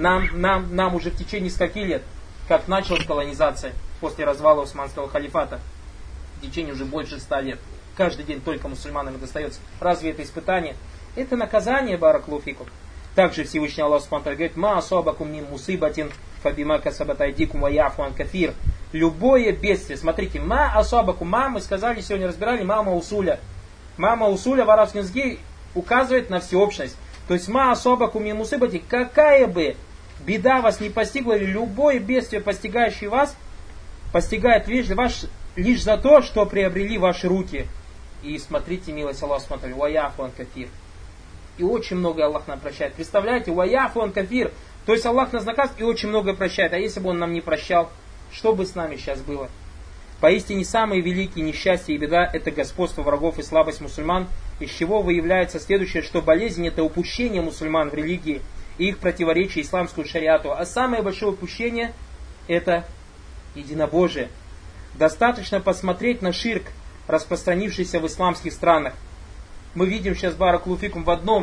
нам уже в течение скольки лет, как началась колонизация после развала Османского халифата. В течение уже больше 100 лет. Каждый день только мусульманам достается. Разве это испытание? Это наказание, баракаллаху фикум. Также Всевышний Аллах Субхану ва Тааля говорит, «Ма асабакум мин мусибатин, фабима касабат айдикум ва яфу ан кафир». Любое бедствие, смотрите, ма асабакум, ма, мы сказали, сегодня разбирали, мама усуля. Мама усуля в арабском языке указывает на всеобщность. То есть, ма асабакум мин мусибатин, какая бы беда вас не постигла, или любое бедствие, постигающее вас, постигает лишь за то, что приобрели ваши руки. И смотрите, милость Аллаха Субхану ва Тааля, ва яфу ан кафир. И очень многое Аллах нам прощает. Представляете, ва яфу ан кафир. То есть Аллах нас наказывает и очень многое прощает. А если бы Он нам не прощал, что бы с нами сейчас было? Поистине самые великие несчастья и беда – это господство врагов и слабость мусульман, из чего выявляется следующее, что болезнь – это упущение мусульман в религии и их противоречие исламскому шариату. А самое большое упущение – это единобожие. Достаточно посмотреть на ширк, распространившийся в исламских странах. Мы видим сейчас, баракаллаху фикум, в одном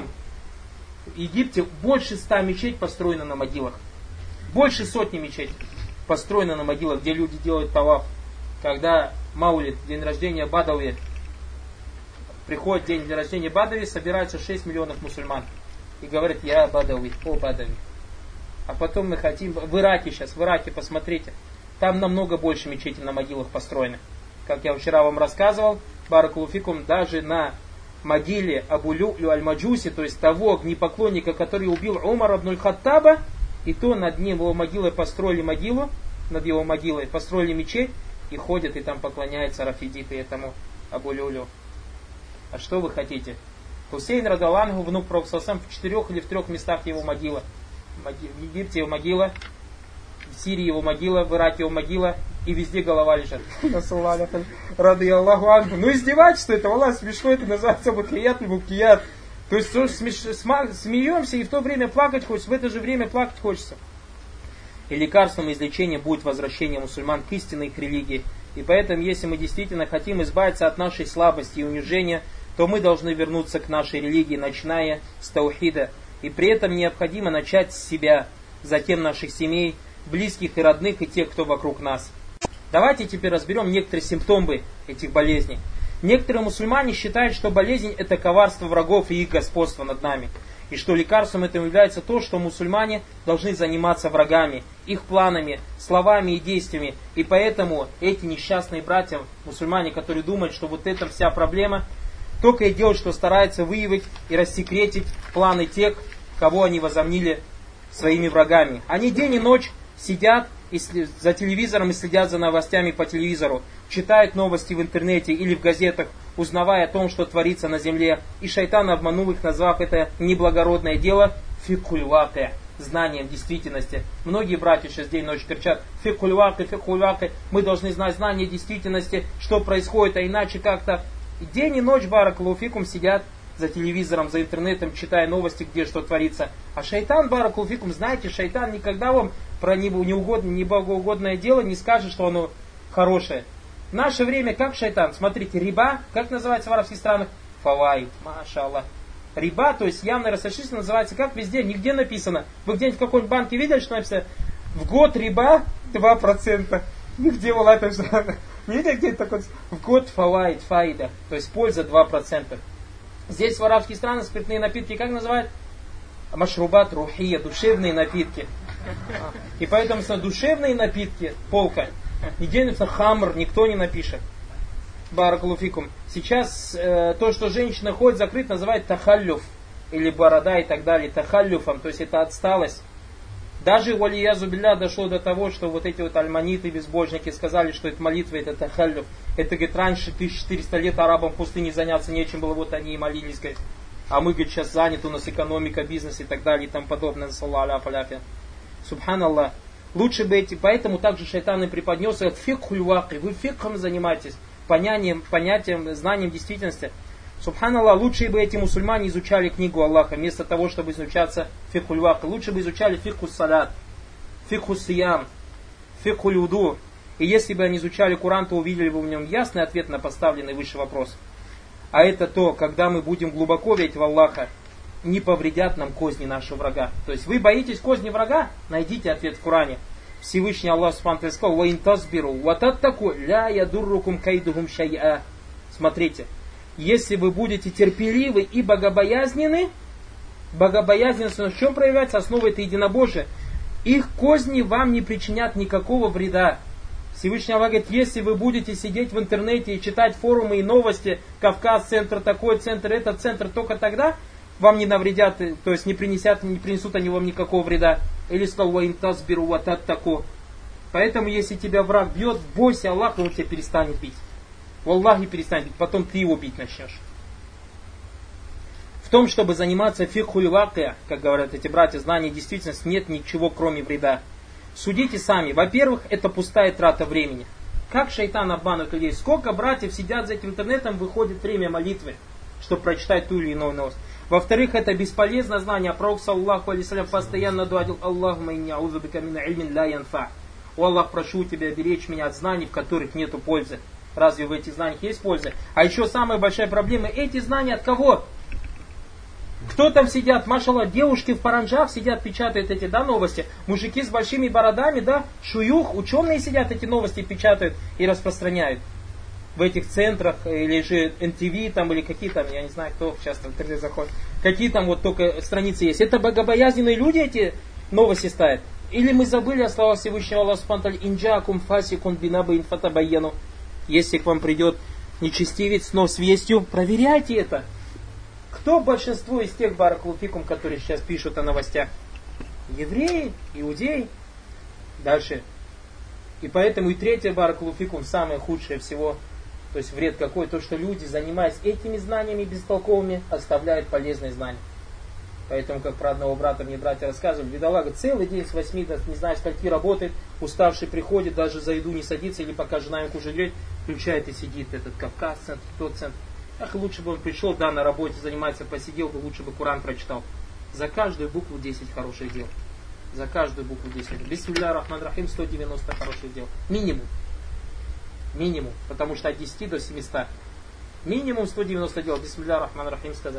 Египте больше 100 мечетей построено на могилах. Больше сотни мечетей построено на могилах, где люди делают таваф. Когда Маулид, день рождения Бадави, приходит день рождения Бадави, собирается 6 миллионов мусульман. И говорят, я Бадави, о Бадави. А потом мы хотим, в Ираке сейчас, в Ираке, посмотрите, там намного больше мечетей на могилах построено. Как я вчера вам рассказывал, баракаллаху фикум, даже на могиле Абу Лю'лю аль-Маджуси, то есть того огнепоклонника, который убил Умар ибн аль-Хаттаба, и то над его могилой построили могилу, над его могилой построили мечеть, и ходят, и там поклоняются рафидиты этому Абу Лю'лю. А что вы хотите? Хусейн радаллаху, внук пророка, в 4 или в 3 местах его могила. В Египте его могила, в Сирии его могила, в Ираке его могила, и везде голова лежит. Рады Аллаху анху. Ну издевательство это, Аллах, смешно, это называется букият и букият. То есть смеемся и в то время плакать хочется, в это же время плакать хочется. И лекарством излечения будет возвращение мусульман к истинной их религии. И поэтому, если мы действительно хотим избавиться от нашей слабости и унижения, то мы должны вернуться к нашей религии, начиная с таухида. И при этом необходимо начать с себя, затем наших семей, близких и родных, и тех, кто вокруг нас. Давайте теперь разберем некоторые симптомы этих болезней. Некоторые мусульмане считают, что болезнь – это коварство врагов и их господство над нами. И что лекарством этому является то, что мусульмане должны заниматься врагами, их планами, словами и действиями. И поэтому эти несчастные братья, мусульмане, которые думают, что вот это вся проблема, только и делают, что стараются выявить и рассекретить планы тех, кого они возомнили своими врагами. Они день и ночь сидят за телевизором и следят за новостями по телевизору, читают новости в интернете или в газетах, узнавая о том, что творится на земле. И шайтан обманул их, назвав это неблагородное дело фикхуль ваки, знанием действительности. Многие братья сейчас день и ночь кричат фикхуль ваки, мы должны знать знание действительности, что происходит, а иначе как-то. День и ночь, баракаллаху фикум, сидят за телевизором, за интернетом, читая новости, где что творится. А шайтан, баракаллаху фикум, знаете, шайтан никогда вам про неблагоугодное дело не скажет, что оно хорошее. В наше время как шайтан? Смотрите, риба, как называется в арабских странах? Фавайд, маша Аллах. Риба, то есть явное расточительство, называется как везде, нигде написано. Вы где-нибудь в какой-нибудь банке видели, что написано? В год риба 2%. Нигде в Аллахе не видели где-то такое? В год фавайд, файда, то есть польза 2%. Здесь в арабских странах спиртные напитки как называют? Машрубат рухия, душевные напитки. И поэтому душевные напитки, полка. Нигде не написано хамр, никто не напишет. Баракалуфикум. Сейчас то, что женщина ходит закрыт, называют тахаллюф. Или борода и так далее. Тахаллюфом, то есть это отсталость. Даже валиязу билля дошло до того, что вот эти вот альманиты, безбожники сказали, что это молитва, это тахаллюф. Это, говорит, раньше 1400 лет арабам в пустыне заняться нечем было, вот они и молились, говорит. А мы, говорит, сейчас заняты, у нас экономика, бизнес и так далее и тому подобное. Субханаллах. Лучше бы эти, поэтому также шайтан и преподнес этот фикхуль ваки. Вы фикхом занимаетесь, понятием, знанием действительности. Субханаллах, лучше бы эти мусульмане изучали книгу Аллаха, вместо того, чтобы изучаться фикхуль ваки. Лучше бы изучали фикхус салят, фикхус сиям, фикхуль уду. И если бы они изучали Куран, то увидели бы в нем ясный ответ на поставленный выше вопрос. А это то, когда мы будем глубоко верить в Аллаха, не повредят нам козни нашего врага. То есть вы боитесь козни врага? Найдите ответ в Коране. Всевышний Аллах Субхану сказал: «Ва ин тазбиру ва таттаку ля ядуррукум кайдухум шай'a». Смотрите, если вы будете терпеливы и богобоязненны, богобоязненность в чем проявляется? Основа это единобожие. Их козни вам не причинят никакого вреда. Всевышний Аллах говорит: если вы будете сидеть в интернете и читать форумы и новости, Кавказ, центр такой, центр этот, центр, только тогда вам не навредят, то есть не принесут они вам никакого вреда. Или сказал: «Ва ин тазбиру ва таттаку». Поэтому, если тебя враг бьет, бойся Аллаха, он тебя перестанет бить. Валлахи перестанет бить, потом ты его бить начнешь. В том, чтобы заниматься фикхуль вакия, как говорят эти братья, знание действительности, нет ничего, кроме вреда. Судите сами. Во-первых, это пустая трата времени. Как шайтан обманывает людей? Сколько братьев сидят за этим интернетом, выходит время молитвы, чтобы прочитать ту или иную новость. Во-вторых, это бесполезное знание. Пророк саллаллаху алейхи вассалям постоянно дуадил: Аллахумма инни аузу бика мин ильмин ла янфа. О Аллах, прошу тебя беречь меня от знаний, в которых нету пользы. Разве в этих знаниях есть польза? А еще самая большая проблема: эти знания от кого? Кто там сидят? Машаллах, девушки в паранджах сидят, печатают эти, новости. Мужики с большими бородами, шуюх, ученые сидят, эти новости печатают и распространяют. В этих центрах, или же НТВ, там, или какие там, я не знаю, кто часто в интернет заходит, какие там вот только страницы есть. Это богобоязненные люди эти новости ставят. Или мы забыли о словах Всевышнего Аллаха Субхану: «Инджакум фасикун бинабаин фатабайяну». Если к вам придет нечестивец, но с вестью, проверяйте это. Кто большинство из тех баракулуфикум, которые сейчас пишут о новостях? Евреи, иудеи. Дальше. И поэтому и третье баракулуфикум, самое худшее всего, то есть вред какой, то, что люди, занимаясь этими знаниями бестолковыми, оставляют полезные знания. Поэтому, как про одного брата мне братья рассказывали, бедолага целый день с 8 до не знаю скольки работает, уставший приходит, даже за еду не садится, или пока жена ему кушает, включает и сидит этот Кавказ, центр, тот центр. Ах, лучше бы он пришел, на работе занимается, посидел бы, лучше бы Куран прочитал. За каждую букву 10 хороших дел. За каждую букву 10. Бисмилля рахман рахим, 190 хороших дел. Минимум. Минимум. Потому что от 10 до 700. Минимум 190 дел. Бисмилля рахман рахим сказать.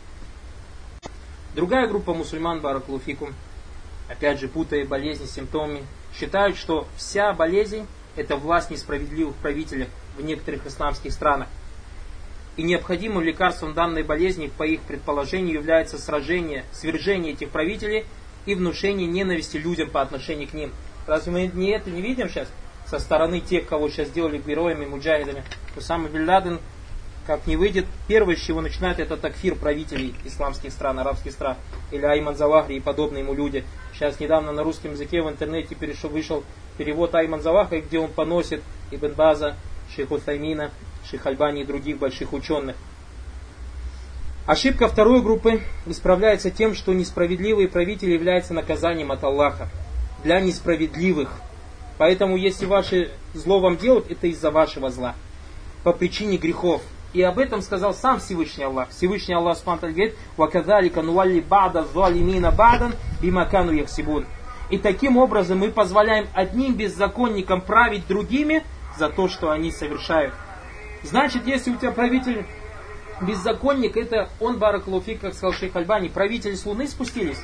Другая группа мусульман, баракулуфикум, опять же, путая болезни с симптомами, считают, что вся болезнь – это власть несправедливых правителей в некоторых исламских странах. И необходимым лекарством данной болезни, по их предположению, является сражение, свержение этих правителей и внушение ненависти людям по отношению к ним. Разве мы это не видим сейчас со стороны тех, кого сейчас сделали героями, муджахидами? Усама бин Ладен, как не выйдет, первое, с чего начинает, это такфир правителей исламских стран, арабских стран, или Айман Завахри и подобные ему люди. Сейчас недавно на русском языке в интернете вышел перевод Айман Завахри, где он поносит Ибн База, Шейх Утаймина, Шейх Альбани и других больших ученых. Ошибка второй группы исправляется тем, что несправедливые правители являются наказанием от Аллаха для несправедливых. Поэтому, если ваше зло вам делают, это из-за вашего зла, по причине грехов. И об этом сказал сам Всевышний Аллах. Всевышний Аллах говорит: «Вакадалика нуалли бада залимина бадан бимакану яхсибун». И таким образом мы позволяем одним беззаконникам править другими за то, что они совершают. Значит, если у тебя правитель беззаконник, это он, баракаллаху фик, как сказал шейх Альбани, правители с Луны спустились.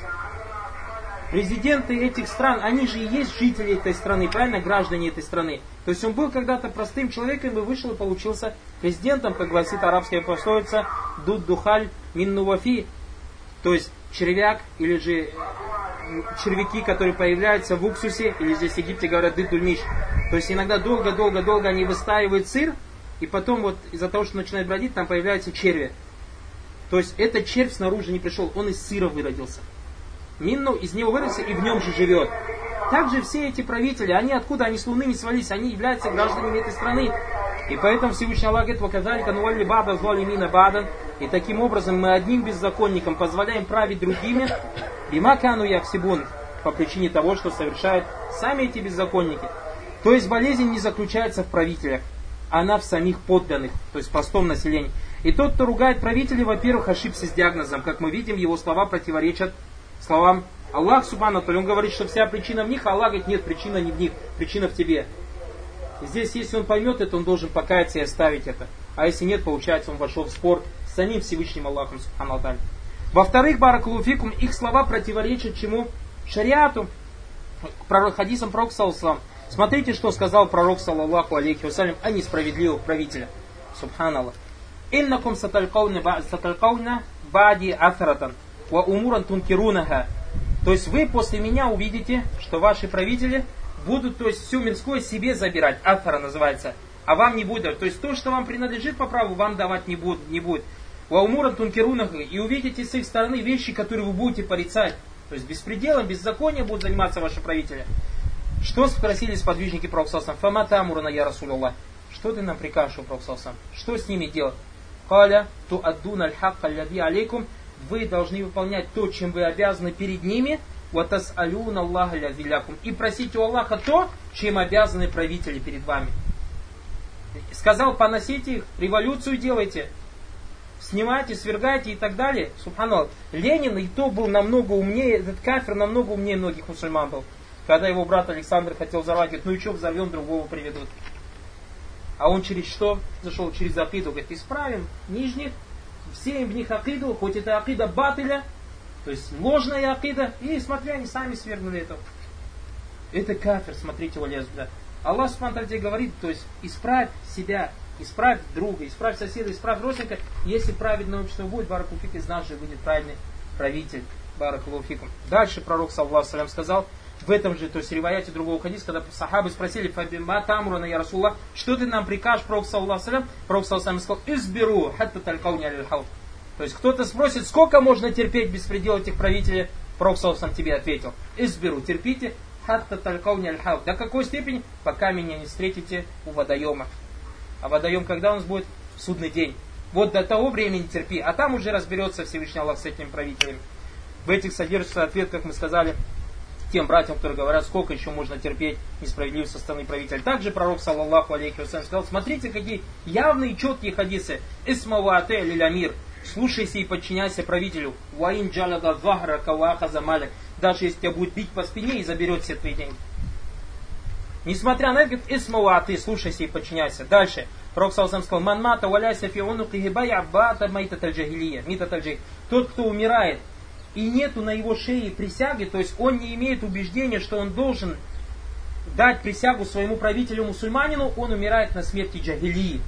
Президенты этих стран, они же и есть жители этой страны, правильно, граждане этой страны. То есть он был когда-то простым человеком и вышел и получился президентом, как гласит арабская пословица, дуд духаль мин нувафи, то есть червяк или же червяки, которые появляются в уксусе, или здесь в Египте говорят дыдульмиш. То есть иногда долго-долго-долго они выстаивают сыр, и потом вот из-за того, что начинает бродить, там появляются черви. То есть этот червь снаружи не пришел, он из сыра выродился. Минну из него выродился и в нем же живет. Также все эти правители, они откуда? Они с Луны не свалились, они являются гражданами этой страны. И поэтому Всевышний Аллах говорит: «Ваказалика нуалли бада злалимина бадан». И таким образом мы одним беззаконникам позволяем править другими, бима кану яхсибун, по причине того, что совершают сами эти беззаконники. То есть болезнь не заключается в правителях, она в самих подданных, то есть в простом населении. И тот, кто ругает правителей, во-первых, ошибся с диагнозом. Как мы видим, его слова противоречат словам Аллах Субхану ва Тааля. Он говорит, что вся причина в них, а Аллах говорит: нет, причина не в них, причина в тебе. И здесь, если он поймет это, он должен покаяться и оставить это. А если нет, получается, он вошел в спор с самим Всевышним Аллахом Субхану ва Тааля. Во-вторых, баракаллаху фикум, их слова противоречат чему? Шариату, хадисам пророка саллаллаху. Смотрите, что сказал пророк саллаллаху алейхи вассалям о несправедливых правителях. Субханаллах. «Иннакум саталкауна бади афратан ва умуран тункирунаха». То есть вы после меня увидите, что ваши правители будут, то есть всю мирское себе забирать. Афара называется. А вам не будет. То есть то, что вам принадлежит по праву, вам давать не будет. Ва умуран тункирунаха. И увидите с их стороны вещи, которые вы будете порицать. То есть беспределом, беззаконием будут заниматься ваши правители. Что спросили сподвижники пророка саллаллаху алейхи ва саллям? «Фама тамурана я расуляллах». Что ты нам прикажешь, пророк саллаллаху алейхи ва саллям? Что с ними делать? «Каля туаддуна аль-хакка аллади алейкум». Вы должны выполнять то, чем вы обязаны перед ними. «Ватас алюна Аллаха аллади лякум». И просите у Аллаха то, чем обязаны правители перед вами. Сказал, поносите их, революцию делайте, снимайте, свергайте и так далее. Субханаллах. Ленин и то был намного умнее, этот кафир намного умнее многих мусульман был. Когда его брат Александр хотел взорвать, говорит: ну и что, взорвем, другого приведут. А он через что зашел? Через акиду. Говорит: исправим нижних, всеем в них акиду, хоть это акида батыля, то есть ложная акида, и смотри, они сами свергнули это. Это кафир, смотрите, валязбля. Аллах Субхану говорит, то есть исправь себя, исправь друга, исправь соседа, исправь родственника. Если праведное общество будет, баракаллаху фик, из нас же выйдет правильный правитель. Баракаллаху фикум. Дальше пророк саллаллаху алейхи ва саллям сказал, в этом же, то есть риваяте другого хадиса, когда сахабы спросили: «Фабима тамурана я Расуллах», что ты нам прикажешь, пророк саллаллаху алейхи ва саллям? Пророк саллаллаху алейхи ва саллям сказал: «Изберу хатта талькауни аль хауд». То есть кто-то спросит: сколько можно терпеть беспредел этих правителей? Пророк саллаллаху алейхи ва саллям тебе ответил: «Изберу, терпите, хатта талькауни аль хауд». До какой степени? Пока меня не встретите у водоема. А водоем когда у нас будет? В судный день. Вот до того времени терпи, а там уже разберется Всевышний Аллах с этими правителями. В этих содержится ответ, как мы сказали, тем братьям, которые говорят, сколько еще можно терпеть несправедливость со стороны правителя. Также пророк, саллаллаху алейхи вассалям, сказал: смотрите, какие явные, четкие хадисы. «Исмаваате лилямир». Слушайся и подчиняйся правителю. «Ваин джалага вахра каваха замалик». Даже если тебя будет бить по спине и заберет все твои деньги. Несмотря на это, говорит: «Исмаваате», слушайся и подчиняйся. Дальше. Пророк, саллаллаху сказал: «Ман мата валяйся фи унукихи бай'аббата майтат аль-джахилия». Тот, кто умирает, и нету на его шее присяги, то есть он не имеет убеждения, что он должен дать присягу своему правителю-мусульманину, он умирает на смерти джахилии.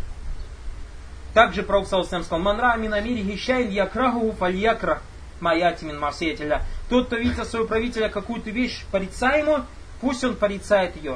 Также пророк саллаллаху сказал: «Ман ра мин амирихи шайн якраху фальякрах маяти мин масиятилля». Тот, кто видит от своего правителя какую-то вещь порицаемую, пусть он порицает ее.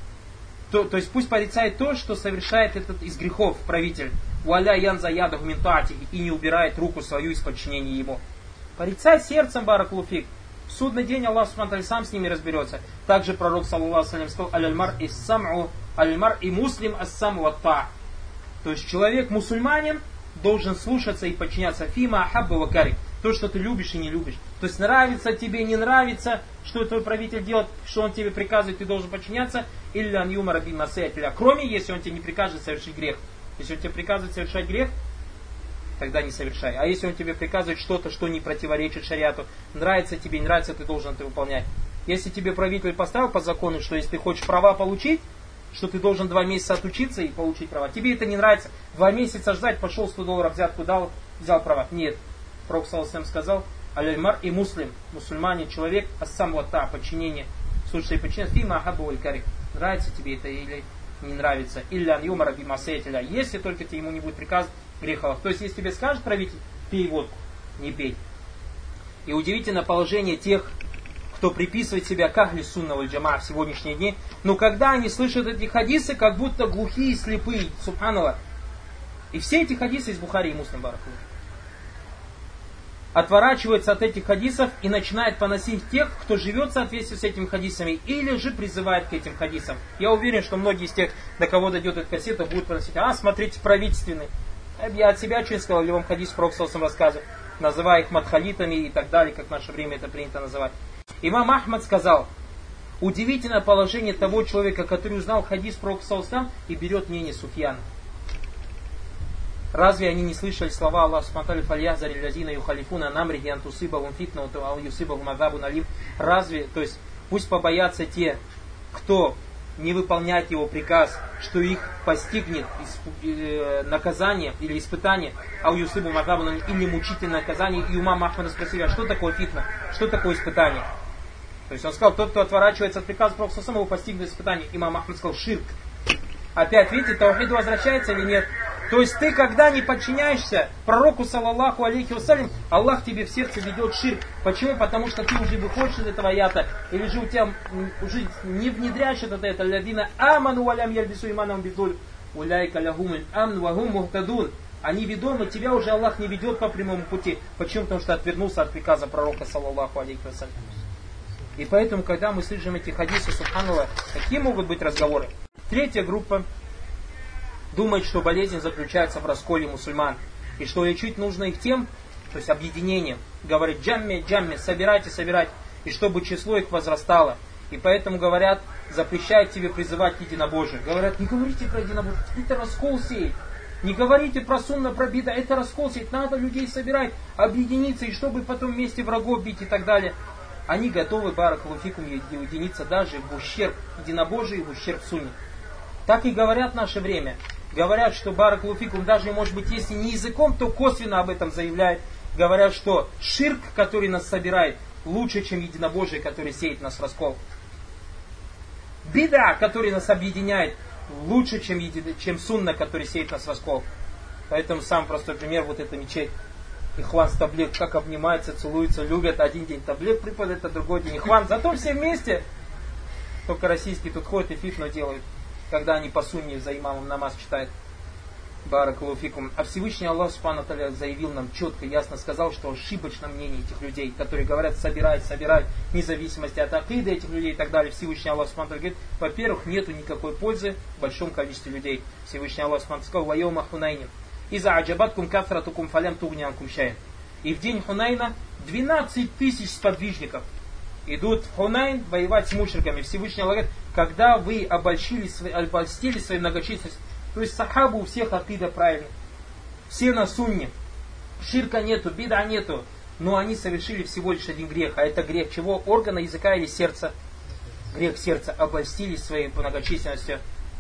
То есть пусть порицает то, что совершает этот из грехов правитель. «Валя ян заядаху мин таатихи», и не убирает руку свою из подчинения ему. Порицай сердцем, баракаллаху фик. В судный день Аллах Субхану ва Тааля сам с ними разберется. Также пророк, саллаллаху алейхи ва саллям, сказал: «Аль-мар и сам'у, аль-мар и муслим ас-сам'у ва-та». То есть человек, мусульманин, должен слушаться и подчиняться фима ахабба ва карик. То, что ты любишь и не любишь. То есть нравится тебе, не нравится, что твой правитель делает, что он тебе приказывает, ты должен подчиняться. Илля ан юмара би масиятилля. Кроме, если он тебе не приказывает совершить грех. Если он тебе приказывает совершать грех, тогда не совершай. А если он тебе приказывает что-то, что не противоречит шариату, нравится тебе, не нравится, ты должен это выполнять. Если тебе правитель поставил по закону, что если ты хочешь права получить, что ты должен 2 месяца отучиться и получить права. Тебе это не нравится. 2 месяца ждать, пошел $100 взятку дал, взял права. Нет. Пророк ﷺ сказал, аль-мар и муслим, мусульманин, человек, ассам вата, подчинение. Слушай, подчинение, фима ахабу аль-карих. Нравится тебе это или не нравится? Иллян юмара бимасеятиля. Если только тебе ему не будет приказ грехов. То есть, если тебе скажет правитель, пей водку, не пей. И удивительно положение тех, кто приписывает себя к ахли сунна валь джамаа в сегодняшние дни, но когда они слышат эти хадисы, как будто глухие и слепые, субханаллах. И все эти хадисы из Бухари и Муслим, баракаллаху, отворачиваются от этих хадисов и начинает поносить тех, кто живет в соответствии с этими хадисами, или же призывает к этим хадисам. Я уверен, что многие из тех, до кого дойдет эта кассета, будут поносить: смотрите, правительственный. Я от себя что сказал, или вам хадис пророк саллаллаху алейхи рассказывает, называя их мадхалитами и так далее, как в наше время это принято называть. Имам Ахмад сказал: удивительное положение того человека, который узнал хадис пророка саллаллаху алейхи и берет мнение Суфьяна. Разве они не слышали слова Аллаха субхану фальязари лазина юхалифуна намрихи антусыбахум фитна юсыбахум азабун алим? Разве, то есть пусть побоятся те, кто не выполняет его приказ, что их постигнет наказание или испытание, юсыбахум азабун алим, или мучительное наказание. И у имама Ахмада спросили: а что такое фитна? Что такое испытание? То есть он сказал: тот, кто отворачивается от приказа пророка саллаллаху алейхи, его постигнет испытание. Имам Ахмад сказал: ширк. Опять, видите, таухид возвращается или нет? То есть ты, когда не подчиняешься пророку саллаллаху алейхи вассалям, Аллах тебе в сердце ведет ширк. Почему? Потому что ты уже выходишь из этого аята, или же у тебя уже не внедряешь это лядина аману валям ярбису иманом бидуль уляйка лягумуль амн вагум мухтадун. Они ведомы, тебя уже Аллах не ведет по прямому пути. Почему? Потому что отвернулся от приказа пророка саллаллаху алейхи вассалям. И поэтому, когда мы слышим эти хадисы, субханаллах, какие могут быть разговоры? Третья группа думает, что болезнь заключается в расколе мусульман. И что лечить нужно их тем, то есть объединением. Говорит: джамми, собирайте. И чтобы число их возрастало. И поэтому говорят, запрещают тебе призывать к единобожию. Говорят: не говорите про единобожие, это раскол сеет. Не говорите про сунна, про бида, это раскол сеет. Надо людей собирать, объединиться, и чтобы потом вместе врагов бить и так далее. Они готовы, баракаллаху фикум, уединиться даже в ущерб единобожию и в ущерб сунне. Так и говорят в наше время. Говорят, что баракаллаху фикум, даже, может быть, если не языком, то косвенно об этом заявляют. Говорят, что ширк, который нас собирает, лучше, чем единобожие, который сеет нас раскол. Бида, который нас объединяет, лучше, чем сунна, который сеет нас раскол. Поэтому самый простой пример, вот эта мечеть. Ихван с таблик, как обнимаются, целуются, любят. Один день таблик преподает, а другой день ихван. Зато все вместе. Только российские тут ходят и фитну делают, когда они по сунне за имамом намаз читают. Баракаллаху фикум. А Всевышний Аллах субхану ва тааля заявил нам четко, ясно сказал, что ошибочно мнение этих людей, которые говорят: собирай, вне зависимости от акиды этих людей и так далее. Всевышний Аллах субхану ва тааля говорит: во-первых, нету никакой пользы в большом количестве людей. Всевышний Аллах субхану ва тааля сказал: вайома хунайнин иза аджабаткум кафратукум фалям тугнянкум шайн. И в день Хунайна 12 тысяч сподвижников идут в Хунайн воевать с мушриками. Всевышний Аллах говорит: когда вы обольстили своей многочисленностью, то есть сахабу у всех акида правильно, все на сунне, ширка нету, бида нету, но они совершили всего лишь один грех. А это грех чего? Органа языка или сердца? Грех сердца. Обольстились своей многочисленностью.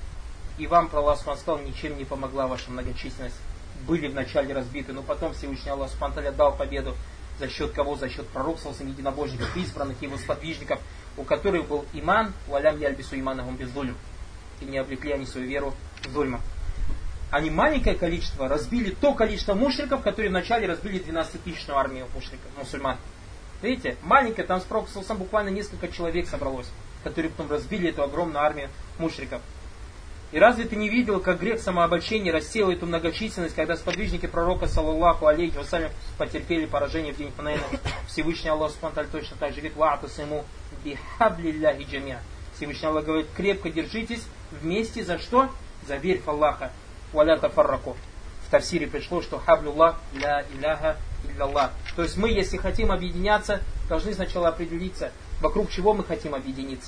И вам, про Аллах сказал, ничем не помогла ваша многочисленность. Были вначале разбиты, но потом Всевышний Аллах дал победу. За счет кого? За счет пророков, единобожников, избранных его сподвижников, у которых был иман, валям яльбису иманахум бездулем. И не облекли они свою веру в зульма. Они маленькое количество разбили то количество мушриков, которые вначале разбили 12-тысячную армию мушриков, мусульман. Видите? Маленькое, там с пророком буквально несколько человек собралось, которые потом разбили эту огромную армию мушриков. И разве ты не видел, как грех самообольщения рассеял эту многочисленность, когда сподвижники пророка, саллаллаху алейхи вассалям, потерпели поражение в день Хунайна? Всевышний Аллах субхану ва тааля точно так же говорит: ва'тасиму бихаблиллахи джамиа. Всевышний Аллах говорит: крепко держитесь вместе за что? За верь в Аллаха. Валя тафарраку. В тафсире пришло, что хаблюллах ля иляха илляллах. То есть мы, если хотим объединяться, должны сначала определиться, вокруг чего мы хотим объединиться.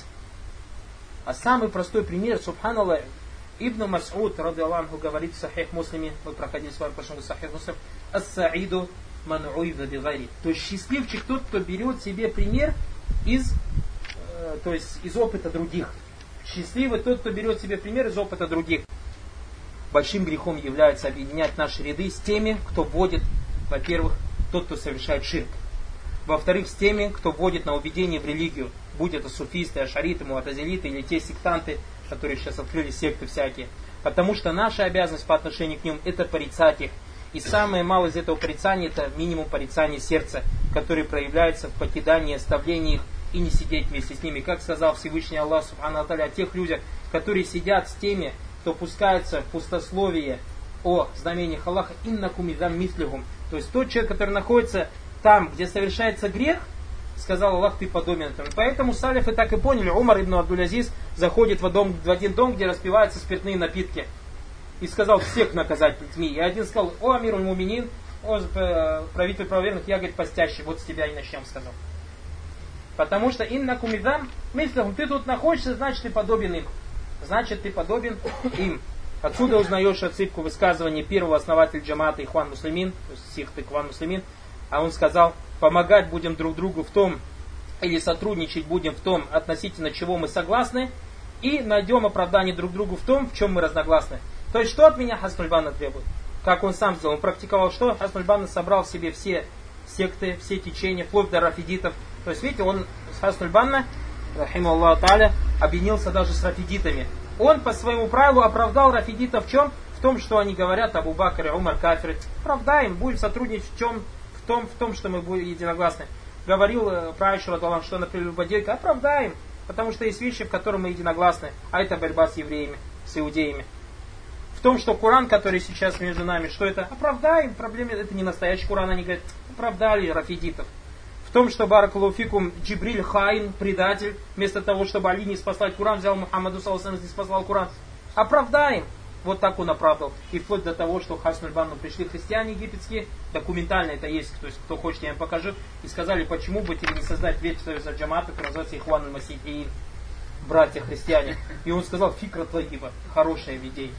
А самый простой пример, субханаллах, Ибн Мас'уд, ради Аллаху, говорит в Сахих Муслиме, мы проходили с вами прошлый Сахих Муслим: ас-саиду ман уйза бигайри. То есть счастливчик тот, кто берет себе пример из опыта других. Счастливый тот, кто берет себе пример из опыта других. Большим грехом является объединять наши ряды с теми, кто вводит, во-первых, тот, кто совершает ширк. Во-вторых, с теми, кто вводит на убеждение в религию, будь это суфисты, ашариты, муатазилиты или те сектанты, которые сейчас открыли секты всякие. Потому что наша обязанность по отношению к ним это порицать их. И самое малое из этого порицания это минимум порицания сердца, которое проявляется в покидании и оставлении их и не сидеть вместе с ними. Как сказал Всевышний Аллах Субхану ва Тааля о тех людях, которые сидят с теми, кто пускается в пустословие о знамениях Аллаха, иннакум идам мислихум. То есть тот человек, который находится там, где совершается грех, сказал Аллах, ты подобен этому. Поэтому салифы так и поняли. Умар ибн Абдуль-Азиз заходит в один дом, где распиваются спиртные напитки. И сказал всех наказать плетьми. И один сказал: о амируль муминин, о правитель правоверных, я, говорит, постящий, вот с тебя и начнем, сказал. Потому что иннакум идам мислихум, ты тут находишься, значит ты подобен им. Значит ты подобен им. Отсюда узнаешь отсыпку высказывания первого основателя джамата Ихван Муслимин, то есть сихт Ихван Муслимин, а он сказал: помогать будем друг другу в том, или сотрудничать будем в том, относительно чего мы согласны, и найдем оправдание друг другу в том, в чем мы разногласны. То есть, что от меня Хасан аль-Банна требует? Как он сам сделал? Он практиковал что? Хасан аль-Банна собрал в себе все секты, все течения, вплоть до рафидитов. То есть, видите, он с Хасан аль-Банна, рахиму Аллаху тааля, объединился даже с рафидитами. Он по своему правилу оправдал рафидитов в чем? В том, что они говорят: Абу Бакр и Умар кафиры. Оправдаем, будем сотрудничать в чем? В том, что мы будем единогласны. Говорил про Аишу радхиаллаху, что она прелюбодейка. Оправдаем, потому что есть вещи, в которых мы единогласны. А это борьба с евреями, с иудеями. В том, что Коран, который сейчас между нами, что это? Оправдаем, проблемы, это не настоящий Коран, они говорят, оправдали рафидитов. В том, что баракаллаху фикум Джибриль хаин, предатель, вместо того, чтобы Али не спасать Коран, взял Мухаммаду саллаллаху алейхи ва саллям, не спасал Коран. Оправдаем. Вот так он оправдал. И вплоть до того, что в Хасан аль-Банну пришли христиане египетские, документально это есть, то есть кто хочет, я им покажу, и сказали, почему бы тебе не создать ветвь союза джамата, который называется Ихван аль-Масихиин, братья христиане. И он сказал: фикра твагиба, хорошая идея.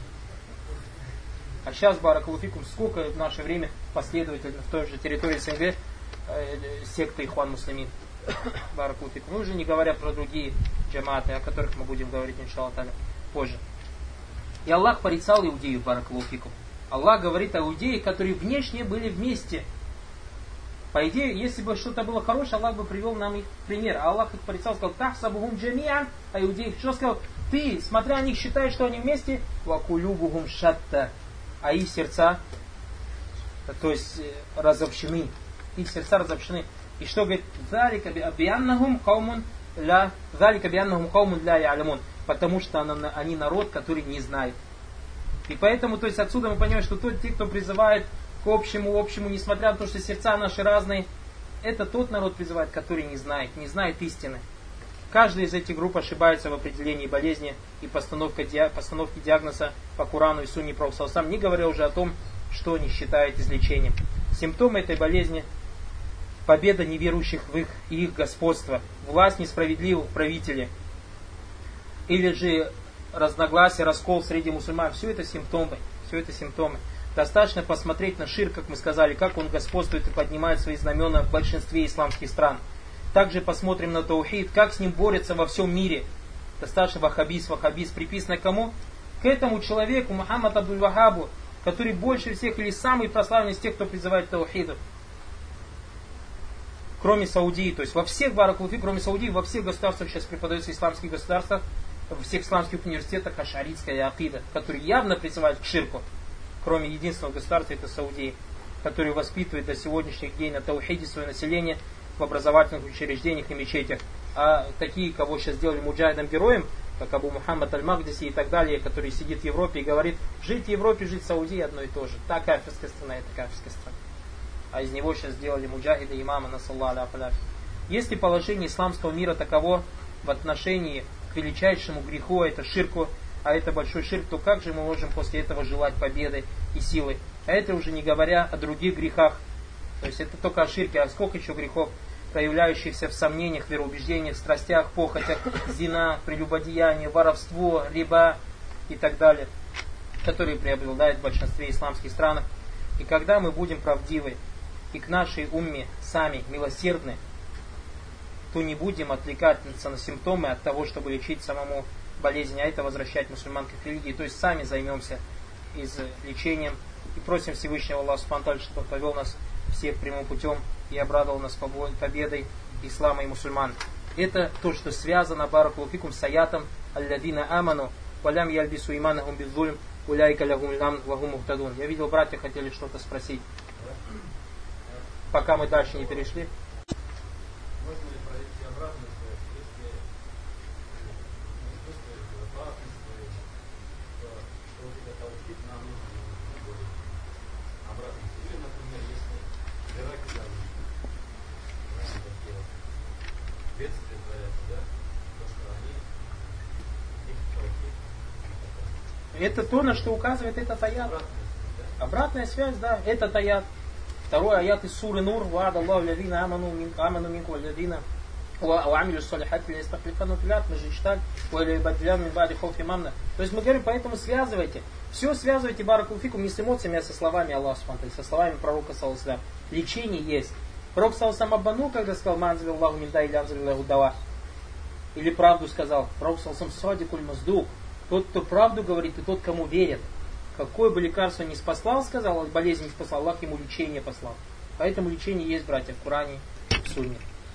А сейчас, баракаллаху фикум, сколько в наше время последовательно в той же территории СНГ секты Ихван Муслимин. Баракаллаху фикум. Мы уже не говоря про другие джаматы, о которых мы будем говорить, иншаллах та'аля, позже. И Аллах порицал иудеев, баракаллаху фикум. Аллах говорит о иудеях, которые внешне были вместе. По идее, если бы что-то было хорошее, Аллах бы привел нам их пример. А Аллах их порицал, сказал: тахсабухум джамиан, а иудеев что сказал? Ты, смотря на них, считаешь, что они вместе, вакулюбухум шатта, а их сердца, то есть разобщены. Их сердца разобщены. И что говорит? Залика бианнахум каумун ля ялямун. Потому что они народ, который не знает. И поэтому, то есть отсюда мы понимаем, что те, кто призывает к общему, несмотря на то, что сердца наши разные, это тот народ призывает, который не знает истины. Каждая из этих групп ошибается в определении болезни и постановке диагноза по Корану и Сунне пророка саллаллаху алейхи ва саллям, не говоря уже о том, что они считают излечением. Симптомы этой болезни: победа неверующих в их господство, власть несправедливых правителей, или же разногласия, раскол среди мусульман. Все это симптомы. Достаточно посмотреть на ширк, как мы сказали, как он господствует и поднимает свои знамена в большинстве исламских стран. Также посмотрим на таухид, как с ним борются во всем мире. Достаточно ваххабиз, приписано кому? К этому человеку, Мухаммад Абдуль-Вахабу, который больше всех или самый прославленный из тех, кто призывает к таухиду. Кроме Саудии, то есть во всех баракаллаху фик, кроме Саудии, во всех государствах сейчас преподаются исламских государствах, во всех исламских университетах ашаритская акида, которые явно призывают к ширку. Кроме единственного государства, это Саудии, который воспитывает до сегодняшних дней на таухиде свое население в образовательных учреждениях и мечетях. А такие, кого сейчас сделали муджахидом героем, как Абу Мухаммад аль-Магдиси и так далее, который сидит в Европе и говорит: жить в Европе, жить в Саудии одно и то же. Та кафирская страна, это кафирская страна. А из него сейчас сделали муджахида имама, насаллаху аляхи. Если положение исламского мира таково в отношении к величайшему греху, это ширку, а это большой ширк, то как же мы можем после этого желать победы и силы? А это уже не говоря о других грехах. То есть это только о ширке, а сколько еще грехов, проявляющихся в сомнениях, вероубеждениях, страстях, похотях, зина, прелюбодеяние, воровство, риба и так далее, которые преобладают в большинстве исламских стран. И когда мы будем правдивы и к нашей умме сами милосердны, то не будем отвлекаться на симптомы от того, чтобы лечить самому болезни, а это возвращать мусульман к религии. То есть сами займемся лечением и просим Всевышнего Аллаха Субхану ва Тааля, чтобы Он повел нас всех прямым путем и обрадовал нас победой ислама и мусульман. Это то, что связано, баракаллаху фикум, с аятом алладина аману валям ялбису иманахум бидзульм уляйка лягум лям вагум мухтадун. Я видел, братья хотели что-то спросить, пока мы дальше не перешли. Можно ли пройти обратную связь, если не чувствуешь безопасности, что у тебя таухид на нужном будет обратно? Или, например, если Ираки там бедствия творятся, да, то что они их таухид. Это то, на что указывает этот аят. Обратная связь, да, этот аят. Второй аят из суры Нур: «Ва'ада Аллаху лядина аману минку лядина ва'амилю салихати листахлифану филят». Мы же читали: «Ва'либадлян мин ба'ди хауфи мамна». То есть мы говорим, поэтому связывайте. Все связывайте, баракаллаху фикум, не с эмоциями, а со словами Аллаха Субхану ва Тааля, со словами пророка саллаллаху алейхи ва саллям. Лечение есть. Пророк саллаллаху алейхи ва саллям обманул, когда сказал: «Манзил Аллаху мин да или анзил Аллаху дава». Или правду сказал. Пророк саллаллаху алейхи ва саллям: «Садикуль маздук». Тот, кто правду говорит, и тот, кому верит. Какое бы лекарство не спаслал, сказал, болезнь не спасал, Аллах ему лечение послал. Поэтому лечение есть, братья, в Коране, в Сунне.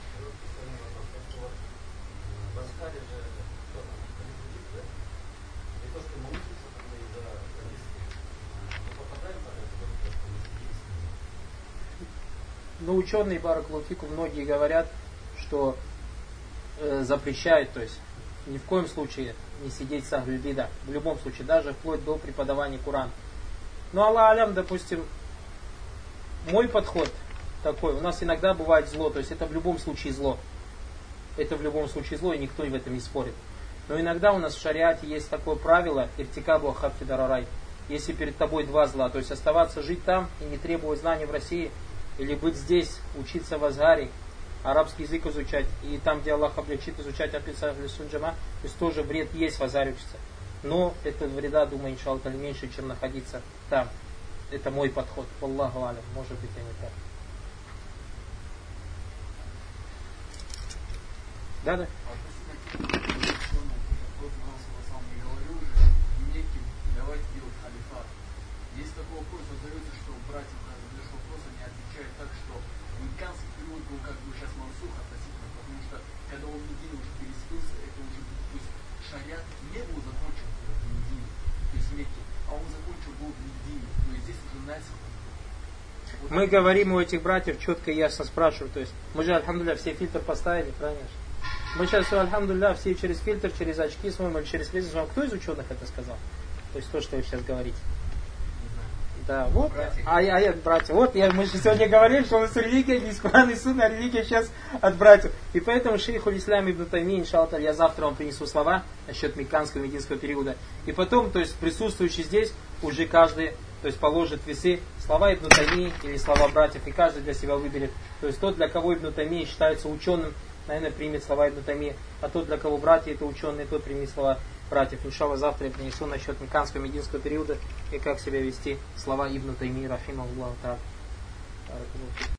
Но ученые, баракаллаху фикум, многие говорят, что запрещают, то есть ни в коем случае не сидеть с ахль бида. В любом случае, даже вплоть до преподавания Корана. Ну, Аллах алям, допустим, мой подход такой. У нас иногда бывает зло, то есть это в любом случае зло. Это в любом случае зло, и никто в этом не спорит. Но иногда у нас в шариате есть такое правило: иртикабу ахаффи дарарай. Если перед тобой два зла, то есть оставаться жить там и не требовать знаний в России, или быть здесь, учиться в Азгаре, арабский язык изучать, и там, где Аллах облегчит, изучать аписах сунджама, то есть тоже вред есть в Азгаре учиться. Но это вреда, думаю, иншаллах, меньше, чем находиться там. Это мой подход. Аллаху алям. Может быть, я не так. Да? Есть такой вопрос, задается, что братья на этот вопрос они отвечают так, что американский период был как бы сейчас мансух относительно, потому что когда он в Медине уже переселился, это уже, то есть шариат не был закончен в Медине, то есть в Мекке, а он закончен был в Медине, то есть здесь уже насих. Вот мы говорим у этих братьев четко и ясно спрашиваем, то есть мы же, альхамдулилля, все фильтр поставили, правильно? Мы сейчас все, альхамдулилля, все через фильтр, через очки смотрим, или через линзы смотрим. Кто из ученых это сказал? То есть то, что вы сейчас говорите. Да, вот, братья, вот мы же сегодня говорили, что у нас религия не из Корана и Сунны, а религия сейчас от братьев. И поэтому шейхуль ислам ибн Тайми, иншаллах, я завтра вам принесу слова насчет мекканского и мединского периода. И потом, то есть присутствующий здесь, уже каждый, то есть положит весы слова ибн Тайми или слова братьев, и каждый для себя выберет. То есть тот, для кого ибн Тайми считается ученым, наверное, примет слова ибн Тайми, а тот, для кого братья это ученые, тот примет слова братьев. Иншаллах, завтра я принесу насчет мекканского и мединского периода и как себя вести. Слова ибн Тайми, рахимахуллаху та'аля.